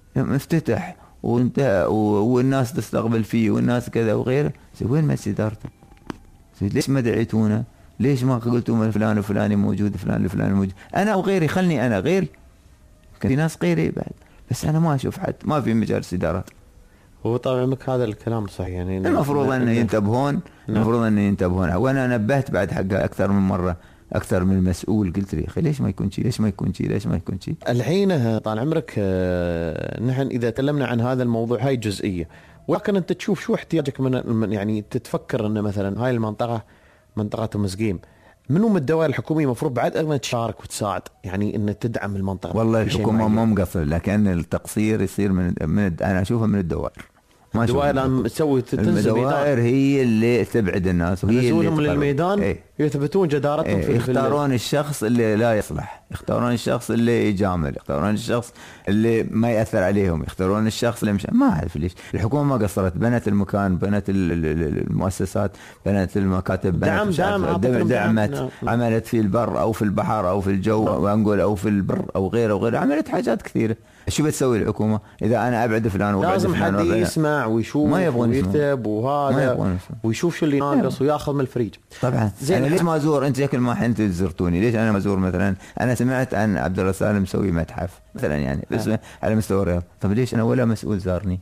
مفتتح وانت والناس تستقبل فيه والناس كذا وغيره. وين مجلس ادارته؟ ليش ما دعيتونا؟ ليش ما قلتوا فلان وفلان موجود، فلان وفلان موجود؟ انا وغيري، خلني انا غيري، كان في ناس غيري بعد، بس انا ما اشوف حد، ما في مجالس ادارات. هو طبعا هذا الكلام صحيح. يعني المفروض ان ينتبهون، المفروض ان ينتبهون. وانا نبهت بعد حقها اكثر من مره، اكثر من المسؤول، قلت لي اخي ليش ما يكون شيء، ليش ما يكون شيء، ليش ما يكون شيء. الحين طال عمرك نحن اذا تكلمنا عن هذا الموضوع هاي جزئيه، ولكن انت تشوف شو احتياجك من من- يعني تتفكر ان مثلا هاي المنطقه منطقه مسقيم، منو من الدوائر الحكوميه المفروض بعد انها تشارك وتساعد يعني ان تدعم المنطقه. والله بشيء الحكومه معين. مو مقصر، لكن التقصير يصير من, من انا اشوفه من الدوائر. ما أشوفه الدوائر من الان الحكومة. تسوي تنزل الدوائر هي اللي تبعد الناس وهي اللي ينزلونهم تقرر. للميدان ايه؟ يثبتون جدارتهم ايه في في ال- يختارون الشخص اللي لا يصلح، يختارون الشخص اللي يجامل، يختارون الشخص اللي ما يأثر عليهم، يختارون الشخص اللي مش ما أعرف ليش الحكومة ما قصرت، بنت المكان، بنت ال- ال- ال- المؤسسات، بنت المكاتب، بنت دعم- مش عارف- دعم، دعم أعطتهم دعم. دعمت، نعم. عملت في البر او في البحر او في الجو وانقول او في البر او غيره وغيره، عملت حاجات كثيره. شو بتسوي الحكومه اذا انا ابعد فلان وابعد لازم فلان حد وأبعد- يسمع ويشوف ما يبغون يسمعون. ويكتب ما وهذا يبغون يسمعون. ويشوف شو اللي ناقص وياخذ من الفريج. طبعا زين يعني ليش ما ازور انت شكل ما انت زرتوني؟ ليش انا ما ازور مثلا؟ انا سمعت عن عبد الله سالم مسوي متحف مثلا يعني بس آه. على مستوى الرياض، طب ليش انا ولا مسؤول زارني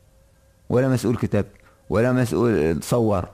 ولا مسؤول كتب ولا مسؤول صور؟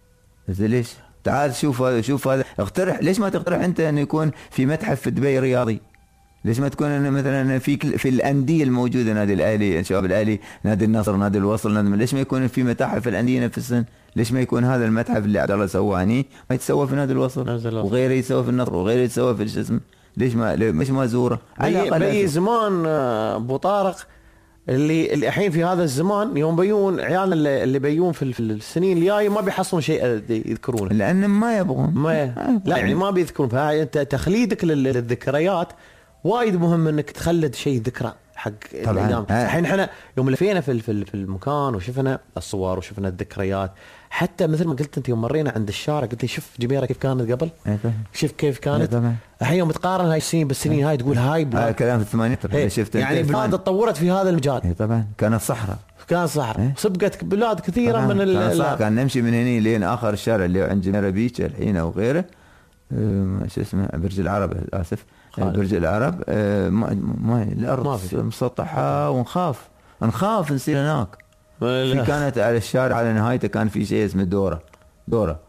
زين ليش؟ تعال شوف هذا شوف هذا اقترح. ليش ما تقترح انت انه يكون في متحف في دبي رياضي؟ ليش ما تكون أنا مثلا في كل- في الانديه الموجوده، نادي الاهلي، الشباب الاهلي، نادي النصر، نادي الوصل، نادي ليش ما يكون في متاحف في الانديه نفسهن؟ ليش ما يكون هذا المتحف اللي عبد الله سواه هني ما يتسوى في نادي الوصل وغيره يتسوى في النصر وغيره يتسوى في شو اسمه؟ ليش ما ليش ما ازوره؟ على بي, الأقل بي أشوف. زمان آه، ابو طارق اللي اللي الحين في هذا الزمان يوم بيون عيالنا اللي, اللي بيون في, ال- في السنين الجايه ما بيحصلون شيء يذكرونه لان ما يبغون ما لا يعني ما بيذكرون. فانت تخليدك لل- للذكريات وايد مهم انك تخلد شيء ذكرى حق طبعاً. الإعلام. ها. الحين احنا يوم لفينا في ال- في ال- في المكان وشفنا الصور وشفنا الذكريات، حتى مثل ما قلت انت يوم مرينا عند الشارع قلت لي شوف جميره كيف كانت قبل، إيه طبعاً. شوف كيف إيه كانت طبعاً. الحين يوم تقارن هاي السنين بالسنين هاي تقول هاي هذا بلاد الكلام في الثمانينات إيه. شفت يعني بلاد تطورت في هذا المجال. اي طبعا كانت صحراء، كان صحراء سبقت بلاد كثيره طبعاً. من ال كان, صح. ال- كان نمشي من هنا لين اخر الشارع اللي عند جميره بيتش الحين او غيره، أه، شو اسمه برج العرب، اسف خالد. برج العرب، أه، ما ما الارض ما في. مسطحه ونخاف نخاف نصير هناك. لا. في كانت على الشارع على نهايته كان في شيء اسمه دوره دوره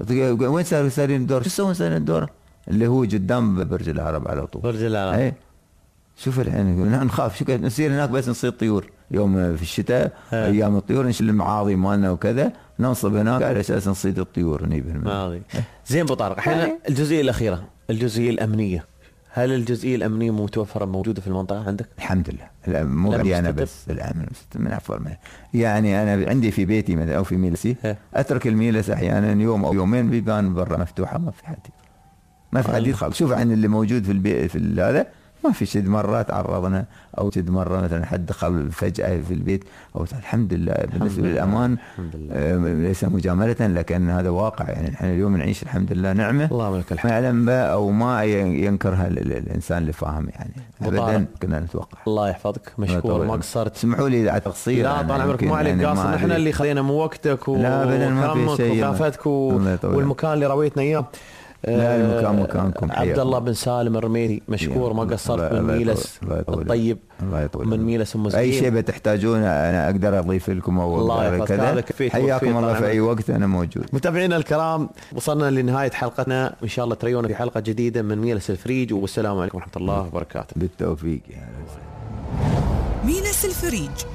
وين صار صارين الدوره؟ شو يسوون صارين الدوره؟ اللي هو قدام برج العرب على طول. برج العرب. اي شوف الحين نخاف شو كده نصير هناك بس نصير طيور يوم في الشتاء ها. ايام الطيور نشيل المعاضي مالنا وكذا ننصب هناك على اساس نصيد الطيور نجيب ماضي. زين ابو طارق الحين الجزئيه الاخيره الجزئيه الامنيه، هل الجزئيه الامنيه متوفره موجوده في المنطقه عندك؟ الحمد لله. لا مو لا عندي انا مستتب. بس الامن من عفوا يعني انا عندي في بيتي مثلا او في ميلسي اترك الميلس احيانا يوم او يومين بيبان برا مفتوحه ما في حد ما في حد يدخل. شوف عن اللي موجود في البيت في هذا ما في شد مرة تعرضنا او شد مرة مثلا حد دخل فجأة في البيت او الحمد لله بالنسبة للامان آه ليس مجاملة لكن هذا واقع. يعني نحن اليوم نعيش الحمد لله نعمة الله لك الحمد. ما يعلم بها او ما ينكرها الانسان اللي فاهم يعني ابدا كنا نتوقع. الله يحفظك مشكور ما قصرت. اسمحوا لي على تقصير. لا طال عمرك ما عليك قاصر، نحن اللي خلينا من وقتك وكرمك وكافتك والمكان اللي رويتنا اياه. لا المكان مكانكم. عبد الله بن سالم الرميدي مشكور ما قصرت من ميلس الطيب الله يطول من ميلس ام اي شيء بتحتاجونه انا اقدر اضيف لكم او كذا. حياكم الله في اي وقت انا موجود. متابعينا الكرام وصلنا لنهايه حلقتنا، ان شاء الله تريونا في حلقه جديده من ميلس الفريج والسلام عليكم ورحمه الله وبركاته. بالتوفيق. ميلس الفريج